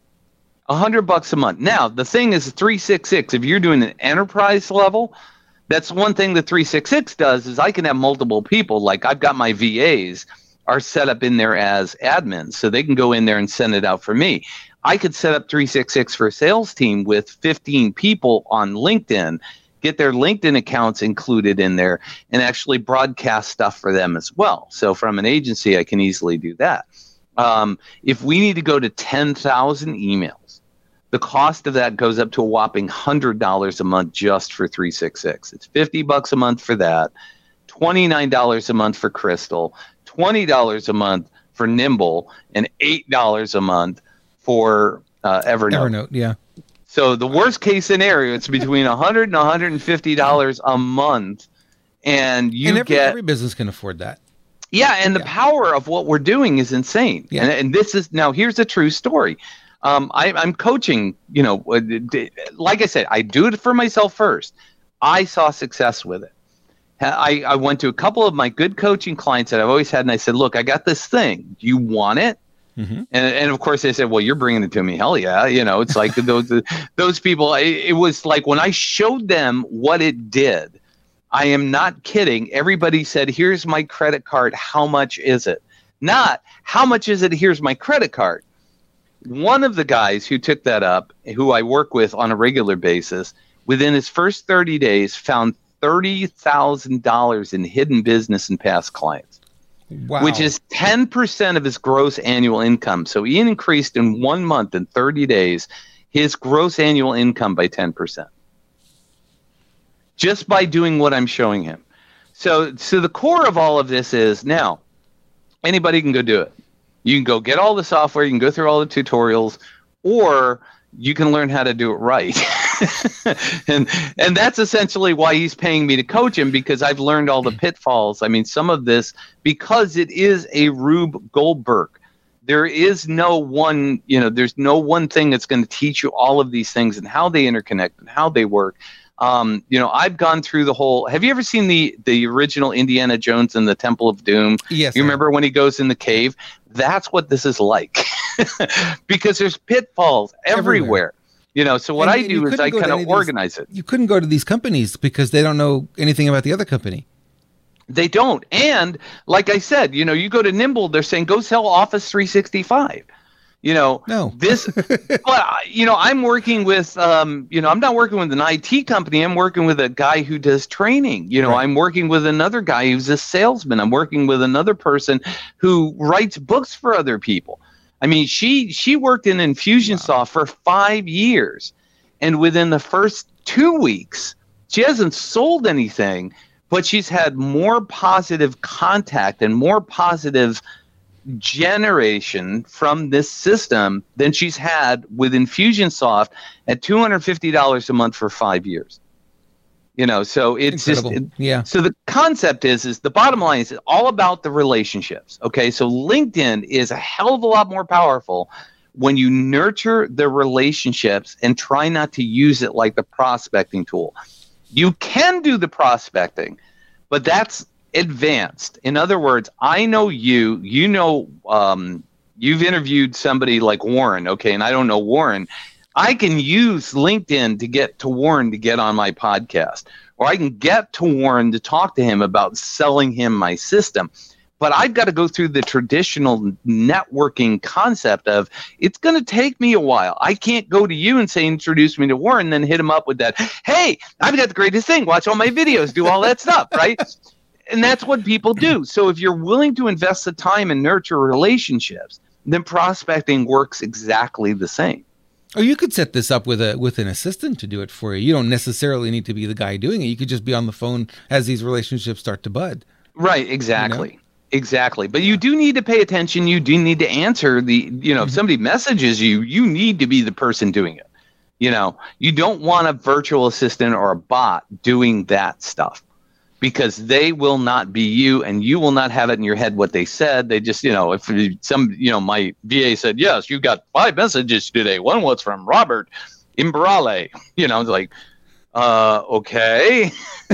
A hundred bucks a month. Now, the thing is three sixty-six, if you're doing an enterprise level, that's one thing that three sixty-six does is I can have multiple people. Like I've got my V As are set up in there as admins, so they can go in there and send it out for me. I could set up three sixty-six for a sales team with fifteen people on LinkedIn, get their LinkedIn accounts included in there, and actually broadcast stuff for them as well. So from an agency, I can easily do that. Um, if we need to go to ten thousand emails, the cost of that goes up to a whopping one hundred dollars a month just for three sixty-six. It's fifty bucks a month for that, twenty-nine dollars a month for Crystal, twenty dollars a month for Nimble, and eight dollars a month for uh, Evernote. Evernote, yeah. So the worst case scenario, it's between one hundred dollars and one hundred fifty dollars a month, and you and every, get every business can afford that. Yeah, and the yeah. power of what we're doing is insane. Yeah. And, and this is now here's a true story. Um, I, I'm coaching. You know, like I said, I do it for myself first. I saw success with it. I, I went to a couple of my good coaching clients that I've always had, and I said, "Look, I got this thing. Do you want it?" Mm-hmm. And and of course they said, "Well, you're bringing it to me." Hell yeah, you know, it's like those those people. It, it was like when I showed them what it did. I am not kidding. Everybody said, "Here's my credit card. How much is it?" Not how much is it? Here's my credit card. One of the guys who took that up, who I work with on a regular basis, within his first thirty days, found thirty thousand dollars in hidden business and past clients. Wow. Which is ten percent of his gross annual income. So he increased in one month, in thirty days, his gross annual income by ten percent. Just by doing what I'm showing him. So, so the core of all of this is, now, anybody can go do it. You can go get all the software, you can go through all the tutorials, or you can learn how to do it right. and and that's essentially why he's paying me to coach him, because I've learned all the pitfalls. I mean, some of this, because it is a Rube Goldberg. There is no one, you know, there's no one thing that's going to teach you all of these things and how they interconnect and how they work. Um, you know, I've gone through the whole. Have you ever seen the the original Indiana Jones and the Temple of Doom? Yes. You remember when he goes in the cave? That's what this is like, because there's pitfalls everywhere. everywhere. You know, so what and, I do is I kind of organize these, it. You couldn't go to these companies because they don't know anything about the other company. They don't. And like I said, you know, you go to Nimble, they're saying go sell Office three sixty-five. You know, no. this, but, you know, I'm working with, um, you know, I'm not working with an I T company. I'm working with a guy who does training. You know, right. I'm working with another guy who's a salesman. I'm working with another person who writes books for other people. I mean, she she worked in Infusionsoft wow. for five years. And within the first two weeks, she hasn't sold anything, but she's had more positive contact and more positive generation from this system than she's had with Infusionsoft at two hundred fifty dollars a month for five years. You know, so it's Incredible. just, it, yeah. So the concept is, is the bottom line is all about the relationships. Okay. So LinkedIn is a hell of a lot more powerful when you nurture the relationships and try not to use it like the prospecting tool. You can do the prospecting, but that's advanced. In other words, I know you, you know, um, you've interviewed somebody like Warren, okay, and I don't know Warren. I can use LinkedIn to get to Warren to get on my podcast, or I can get to Warren to talk to him about selling him my system. But I've got to go through the traditional networking concept of it's going to take me a while. I can't go to you and say, introduce me to Warren, then hit him up with that, hey, I've got the greatest thing. Watch all my videos, do all that stuff, right? And that's what people do. So if you're willing to invest the time and nurture relationships, then prospecting works exactly the same. Or you could set this up with a with an assistant to do it for you. You don't necessarily need to be the guy doing it. You could just be on the phone as these relationships start to bud. Right, exactly. You know? Exactly. But you do need to pay attention. You do need to answer the, you know, mm-hmm. if somebody messages you, you need to be the person doing it. You know, you don't want a virtual assistant or a bot doing that stuff, because they will not be you, and you will not have it in your head what they said. They just, you know, if some, you know, my V A said, yes, you got five messages today. One was from Robert Imbrale. You know, it's like, uh, okay.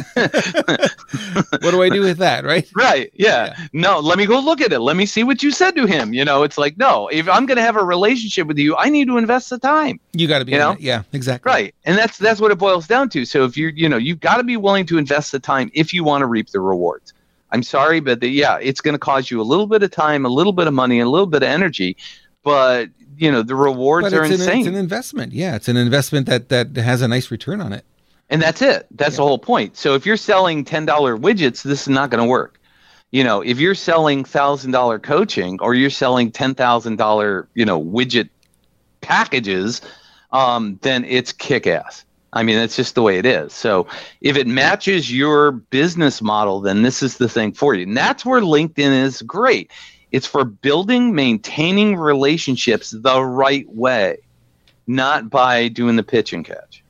What do I do with that, right? Right, yeah. yeah. No, let me go look at it. Let me see what you said to him. You know, it's like, no, if I'm going to have a relationship with you, I need to invest the time. You got to be, you know? Yeah, exactly. Right, and that's that's what it boils down to. So if you're, you know, you've got to be willing to invest the time if you want to reap the rewards. I'm sorry, but the, yeah, it's going to cost you a little bit of time, a little bit of money, and a little bit of energy, but you know, the rewards but are it's insane. An, it's an investment. Yeah, it's an investment that that has a nice return on it. And that's it. That's yeah. the whole point. So if you're selling ten dollar widgets, this is not going to work. You know, if you're selling one thousand dollar coaching, or you're selling ten thousand dollar, you know, widget packages, um, then it's kick-ass. I mean, that's just the way it is. So if it matches your business model, then this is the thing for you. And that's where LinkedIn is great. It's for building, maintaining relationships the right way, not by doing the pitch and catch.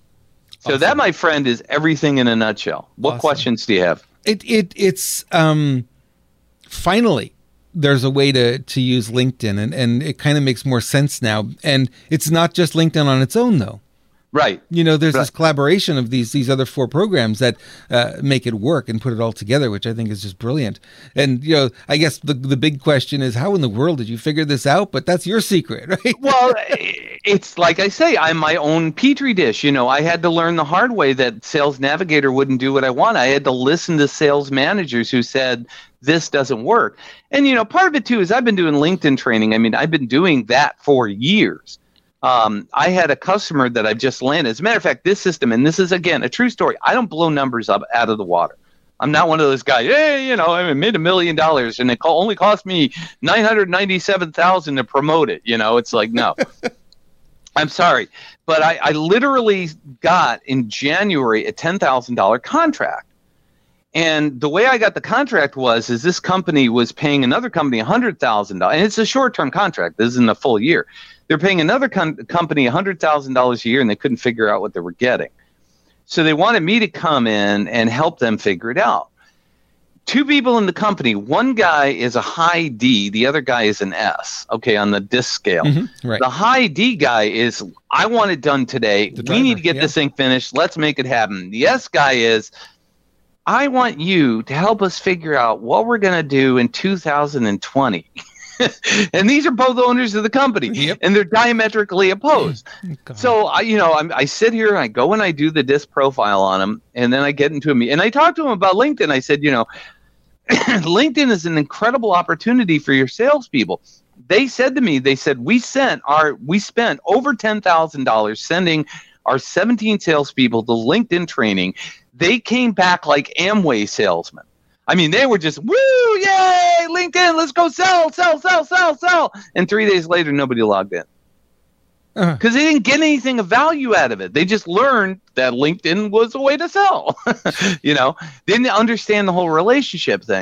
So awesome. That, my friend, is everything in a nutshell. What awesome. questions do you have? It it it's um finally there's a way to to use LinkedIn, and and it kind of makes more sense now. And it's not just LinkedIn on its own, though. Right. You know, there's right. this collaboration of these these other four programs that uh, make it work and put it all together, which I think is just brilliant. And, you know, I guess the the big question is, how in the world did you figure this out? But that's your secret, right? Well, it's like I say, I'm my own petri dish. You know, I had to learn the hard way that Sales Navigator wouldn't do what I want. I had to listen to sales managers who said, this doesn't work. And, you know, part of it, too, is I've been doing LinkedIn training. I mean, I've been doing that for years. Um, I had a customer that I've just landed. As a matter of fact, this system, and this is, again, a true story. I don't blow numbers up out of the water. I'm not one of those guys, hey, you know, I made a million dollars and it co- only cost me nine hundred ninety-seven thousand dollars to promote it. You know, it's like, no. I'm sorry. But I, I literally got in January a ten thousand dollars contract. And the way I got the contract was, is this company was paying another company one hundred thousand dollars. And it's a short-term contract. This isn't a full year. They're paying another con- company one hundred thousand dollars a year, and they couldn't figure out what they were getting. So they wanted me to come in and help them figure it out. Two people in the company, one guy is a high D, the other guy is an S, okay, on the DISC scale. Mm-hmm, right. The high D guy is, I want it done today. The driver, we need to get yeah. this thing finished. Let's make it happen. The S guy is, I want you to help us figure out what we're going to do in two thousand twenty. And these are both owners of the company, yep. and they're diametrically opposed. God. So I, you know, I'm, I sit here and I go and I do the DISC profile on them, and then I get into a meeting and I talk to them about LinkedIn. I said, you know, LinkedIn is an incredible opportunity for your salespeople. They said to me, they said we sent our, we spent over ten thousand dollars sending our seventeen salespeople to LinkedIn training. They came back like Amway salesmen. I mean, they were just, woo, yay, LinkedIn, let's go sell, sell, sell, sell, sell. And three days later, nobody logged in. Because uh-huh. they didn't get anything of value out of it. They just learned that LinkedIn was a way to sell. You know, they didn't understand the whole relationship thing.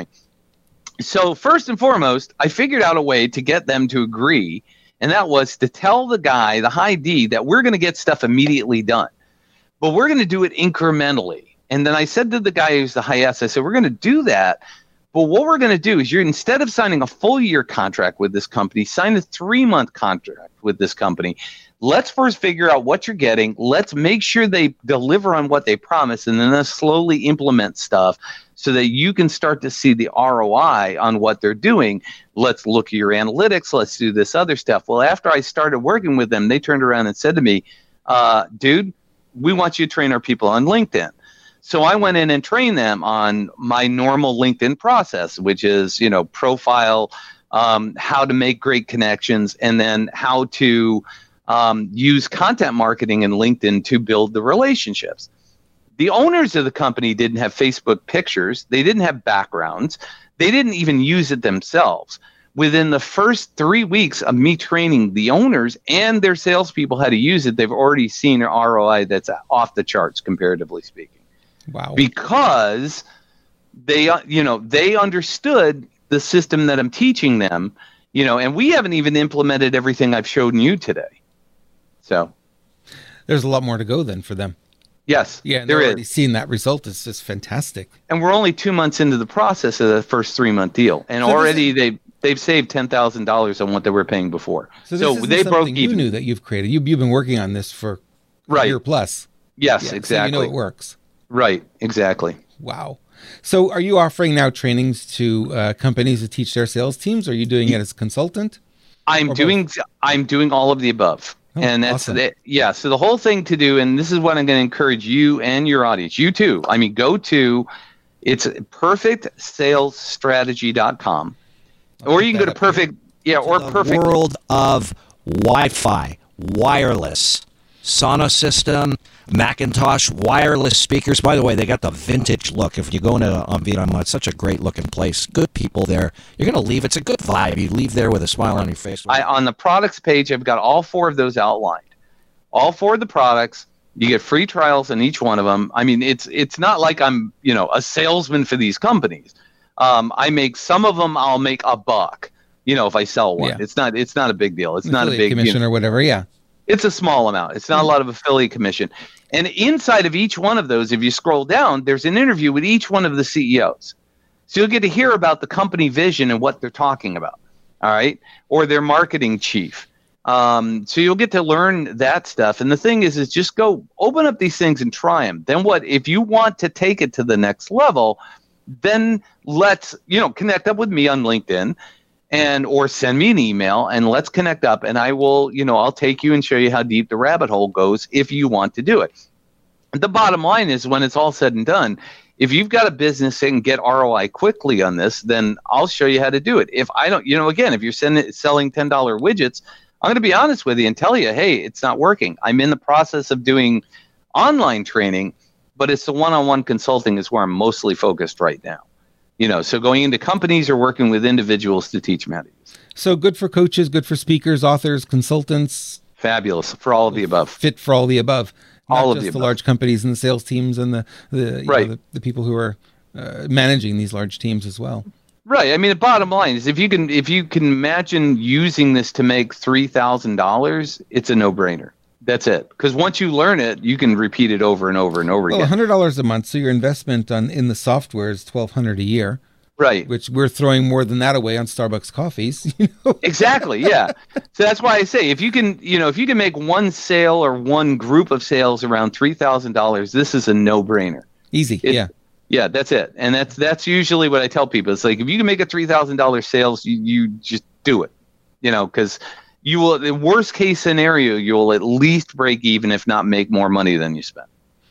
So first and foremost, I figured out a way to get them to agree, and that was to tell the guy, the high D, that we're going to get stuff immediately done. But we're going to do it incrementally. And then I said to the guy who's the high S, I said, we're going to do that. But what we're going to do is you're, instead of signing a full year contract with this company, sign a three month contract with this company. Let's first figure out what you're getting. Let's make sure they deliver on what they promise, and then let's slowly implement stuff so that you can start to see the R O I on what they're doing. Let's look at your analytics. Let's do this other stuff. Well, after I started working with them, they turned around and said to me, uh, dude, we want you to train our people on LinkedIn. So I went in and trained them on my normal LinkedIn process, which is, you know, profile, um, how to make great connections, and then how to um, use content marketing in LinkedIn to build the relationships. The owners of the company didn't have Facebook pictures. They didn't have backgrounds. They didn't even use it themselves. Within the first three weeks of me training the owners and their salespeople how to use it, they've already seen an R O I that's off the charts, comparatively speaking. Wow. Because they, you know, they understood the system that I'm teaching them, you know, and we haven't even implemented everything I've shown you today. So there's a lot more to go then for them. Yes, Yeah, and there they're is. already seeing that result. It's just fantastic. And we're only two months into the process of the first three month deal, and So already is, they they've saved ten thousand dollars on what they were paying before. So, this so isn't they broke something you even. knew that you've created. You, you've been working on this for Right. a year plus. Yes, Yeah, exactly. So you know it works. Right, exactly. Wow. So are you offering now trainings to uh, companies to teach their sales teams? Or are you doing it as a consultant? I'm Or doing both? I'm doing all of the above. Oh, and that's awesome. it. Yeah. So the whole thing to do, and this is what I'm going to encourage you and your audience, you too. I mean, go to, it's perfect sales strategy dot com, I'll or put you can that go to up here. perfect, yeah, or the perfect. world of Wi-Fi, wireless, Sonosystem, Macintosh, wireless speakers. By the way, they got the vintage look. If you go into um, Vietnam, it's such a great looking place. Good people there. You're going to leave. It's a good vibe. You leave there with a smile on your face. I, on the products page, I've got all four of those outlined. All four of the products. You get free trials on each one of them. I mean, it's it's not like I'm, you know, a salesman for these companies. Um, I make some of them. I'll make a buck. You know, if I sell one, Yeah. it's not it's not a big deal. It's not a Affiliate big commission you know, or whatever. Yeah. It's a small amount. It's not a lot of affiliate commission. And inside of each one of those, if you scroll down, there's an interview with each one of the C E Os. So you'll get to hear about the company vision and what they're talking about. All right. Or their marketing chief. Um, so you'll get to learn that stuff. And the thing is, is just go open up these things and try them. Then what, if you want to take it to the next level, then let's, you know, connect up with me on LinkedIn and, or send me an email and let's connect up and I will, you know, I'll take you and show you how deep the rabbit hole goes if you want to do it. The bottom line is when it's all said and done, if you've got a business that can get R O I quickly on this, then I'll show you how to do it. If I don't, you know, again, if you're sending, selling ten dollar widgets, I'm going to be honest with you and tell you, hey, it's not working. I'm in the process of doing online training, but it's the one-on-one consulting is where I'm mostly focused right now. You know, so going into companies or working with individuals to teach them how to use it. So good for coaches, good for speakers, authors, consultants. Fabulous for all of the above. Fit for all the above. Not All of just the the above. large companies and the sales teams and the the, you Right. know, the, the people who are uh, managing these large teams as well. Right. I mean, the bottom line is if you can if you can imagine using this to make three thousand dollars, it's a no-brainer. That's it. Because once you learn it, you can repeat it over and over and over Well, again. one hundred dollars a month. So your investment on in the software is twelve hundred dollars a year, Right. which we're throwing more than that away on Starbucks coffees. You know? Exactly. Yeah. So that's why I say if you can, you know, if you can make one sale or one group of sales around three thousand dollars, this is a no-brainer. Easy. It- yeah. Yeah, that's it. And that's that's usually what I tell people. It's like if you can make a three thousand dollars sales, you, you just do it. You know, because you will, the worst case scenario, you will at least break even, if not make more money than you spent.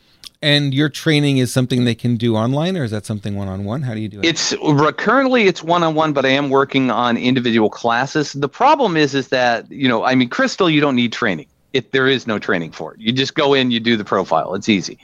And your training is something they can do online, or is that something one-on-one? How do you do it? It's currently it's one-on-one, but I am working on individual classes. The problem is, is that, you know, I mean, Crystal, you don't need training. If there is no training for it, you just go in, you do the profile. It's easy.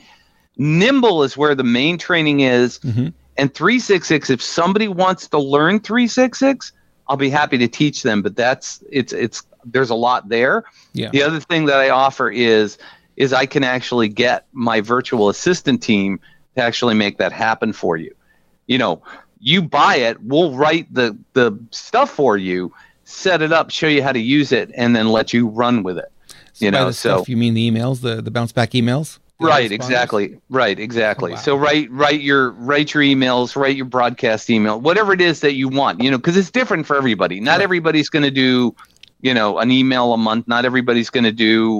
Nimble is where the main training is. Mhm. And three sixty-six, if somebody wants to learn three sixty-six, I'll be happy to teach them, but that's it's it's there's a lot there. Yeah. The other thing that I offer is is I can actually get my virtual assistant team to actually make that happen for you. You know, you buy it, we'll write the the stuff for you, set it up, show you how to use it, and then let you run with it. So You by know, the so stuff, you mean the emails, the the bounce back emails? The right, autoresponders? exactly. Right, exactly. Oh, wow. So write write your write your emails, write your broadcast email, whatever it is that you want, you know, because it's different for everybody. Not Right. everybody's going to do, you know, an email a month. Not everybody's going to do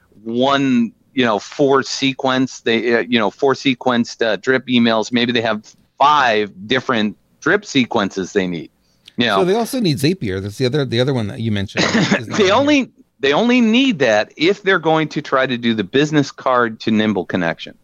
one, you know, four sequence, they uh, you know, four sequenced uh, drip emails. Maybe they have five different drip sequences they need. You know, So they also need Zapier. That's the other the other one that you mentioned. is not they on only they only need that if they're going to try to do the business card to Nimble connection.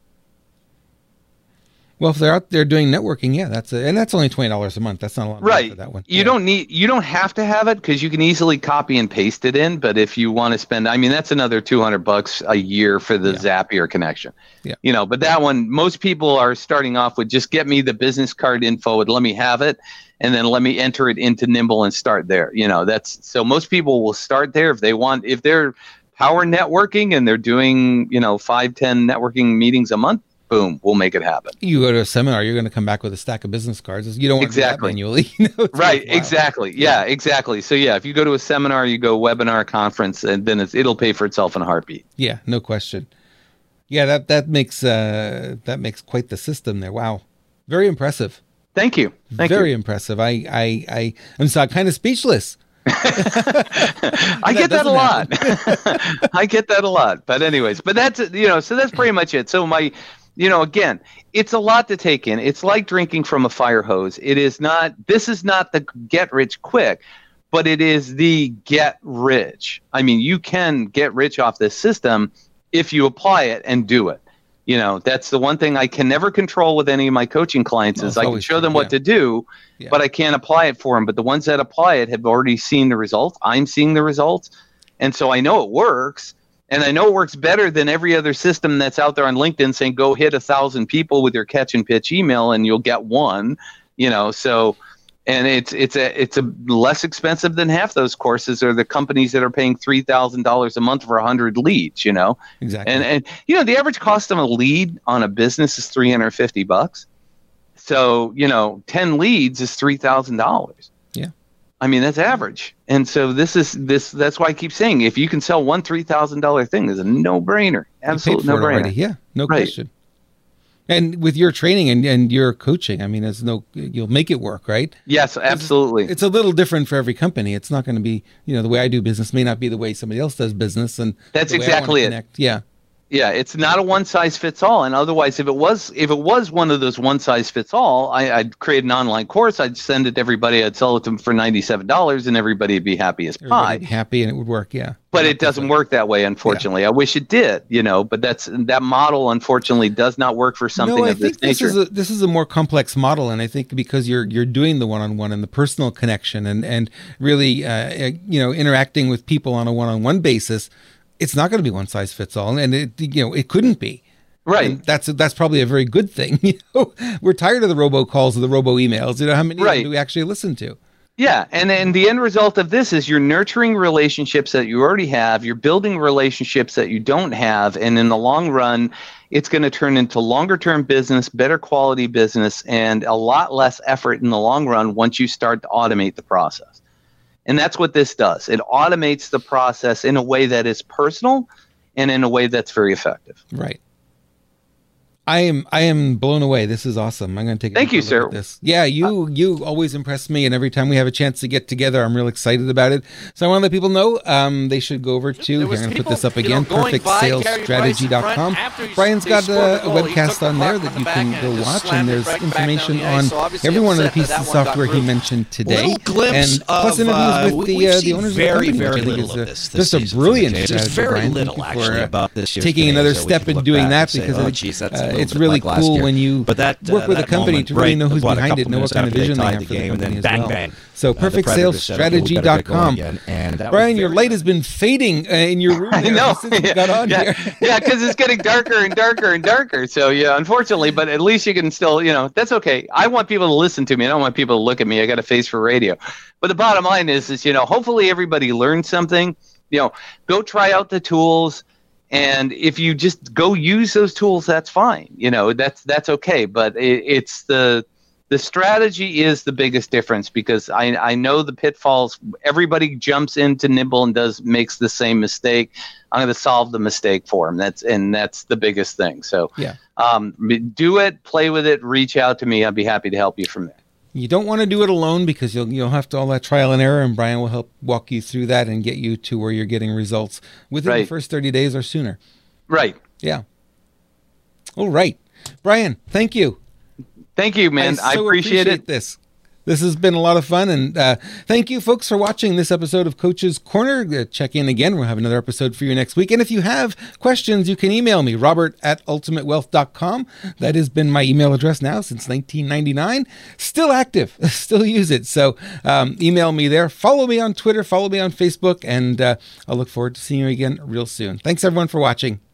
Well, if they're out there doing networking, yeah, that's a, and that's only twenty dollars a month. That's not a lot of money Right. for that one. You Yeah. don't need you don't have to have it because you can easily copy and paste it in. But if you want to spend, I mean, that's another two hundred bucks a year for the Zapier connection. Yeah. You know, but that one, most people are starting off with just get me the business card info and let me have it, and then let me enter it into Nimble and start there. You know, that's so most people will start there if they want if they're power networking and they're doing, you know, five, ten networking meetings a month. Boom, we'll make it happen. You go to a seminar, you're going to come back with a stack of business cards. You don't want Exactly. to do that manually. You know, it's Right, worthwhile. exactly. Yeah, exactly. So yeah, if you go to a seminar, you go webinar, conference, and then it's, it'll pay for itself in a heartbeat. Yeah, no question. Yeah, that that makes uh, that makes quite the system there. Wow, very impressive. Thank you. Thank very you. impressive. I I I I'm so kind of speechless. I get that a lot. I get that a lot. But anyways, but that's, you know, so that's pretty much it. So my, you know, again, it's a lot to take in. It's like drinking from a fire hose. It is not, this is not the get rich quick, but it is the get rich. I mean, you can get rich off this system if you apply it and do it. You know, that's the one thing I can never control with any of my coaching clients, well, is I can show true, them yeah. what to do, yeah. but I can't apply it for them. But the ones that apply it have already seen the results. I'm seeing the results. And so I know it works. And I know it works better than every other system that's out there on LinkedIn saying, go hit a thousand people with your catch and pitch email and you'll get one, you know, so. And it's it's a it's a less expensive than half those courses are the companies that are paying three thousand dollars a month for a hundred leads, you know. Exactly. And and you know the average cost of a lead on a business is three hundred fifty bucks. So you know ten leads is three thousand dollars. Yeah. I mean that's average. And so this is this that's why I keep saying if you can sell one three thousand dollar thing, it's a no brainer. Absolute no brainer. Yeah. No right. question. And with your training and, and your coaching, I mean, there's no, you'll make it work, right? Yes, absolutely. It's, it's a little different for every company. It's not going to be, you know, the way I do business may not be the way somebody else does business. And that's exactly it. Yeah. Yeah, it's not a one size fits all. And otherwise, if it was, if it was one of those one size fits all, I, I'd create an online course. I'd send it to everybody. I'd sell it to them for ninety-seven dollars, and everybody would be happy as pie. Happy, and it would work. Yeah. But it doesn't work that way, unfortunately. Yeah. I wish it did, you know. But that's that model, unfortunately, does not work for something no, I of this think this nature. Is a, this is a more complex model, and I think because you're you're doing the one-on-one and the personal connection, and and really, uh, you know, interacting with people on a one-on-one basis. It's not going to be one size fits all, and it you know it couldn't be. Right. And that's that's probably a very good thing. You know, we're tired of the robo calls or the robo emails. You know, how many right. do we actually listen to? Yeah, and and the end result of this is you're nurturing relationships that you already have. You're building relationships that you don't have, and in the long run, it's going to turn into longer term business, better quality business, and a lot less effort in the long run once you start to automate the process. And that's what this does. It automates the process in a way that is personal and in a way that's very effective. Right. I am I am blown away. This is awesome. I'm going to take a Thank you, look sir. at this. Yeah, you uh, you always impress me, and every time we have a chance to get together, I'm real excited about it. So I want to let people know um, they should go over to, here, I'm going to put this up again, perfect sales strategy dot com. Brian's got a, a webcast on there that you can go watch, and there's information on every one of the pieces of software he mentioned today, and plus interviews uh, with the uh, the owners very, of the company, very which I think little is of this, a, this just a brilliant strategy, very Brian. little Thank you actually for uh, about this taking another step in doing that, because I think it's really cool when you but that, uh, work with that a company moment, to really right, know who's what, behind it, know what kind of vision they have the for the game, company and then as bang, well. bang. So Uh, the perfect Predator sales said, okay, we strategy better dot get going com. again, and that Brian, was your very light has been fading uh, in your room. I know. Since you yeah, got on yeah, here. yeah, because it's getting darker and darker and darker. So yeah, unfortunately, but at least you can still, you know, that's okay. I want people to listen to me. I don't want people to look at me. I got a face for radio. But the bottom line is, is you know, hopefully everybody learned something. You know, go try out the tools. And if you just go use those tools, that's fine. You know, that's that's okay. But it, it's the the strategy is the biggest difference, because I I know the pitfalls. Everybody jumps into Nimble and does makes the same mistake. I'm going to solve the mistake for them. That's and that's the biggest thing. So yeah, um, do it, play with it, reach out to me. I'd be happy to help you from there. You don't want to do it alone, because you'll you'll have to all that trial and error, and Brian will help walk you through that and get you to where you're getting results within right. the first thirty days or sooner. Right. Yeah. All right, Brian. Thank you. Thank you, man. I, so I appreciate, appreciate it. This. This has been a lot of fun, and uh, thank you, folks, for watching this episode of Coach's Corner. Uh, check in again. We'll have another episode for you next week. And if you have questions, you can email me, robert at ultimate wealth dot com. That has been my email address now since nineteen ninety-nine. Still active. Still use it. So um, email me there. Follow me on Twitter. Follow me on Facebook. And uh, I'll look forward to seeing you again real soon. Thanks, everyone, for watching.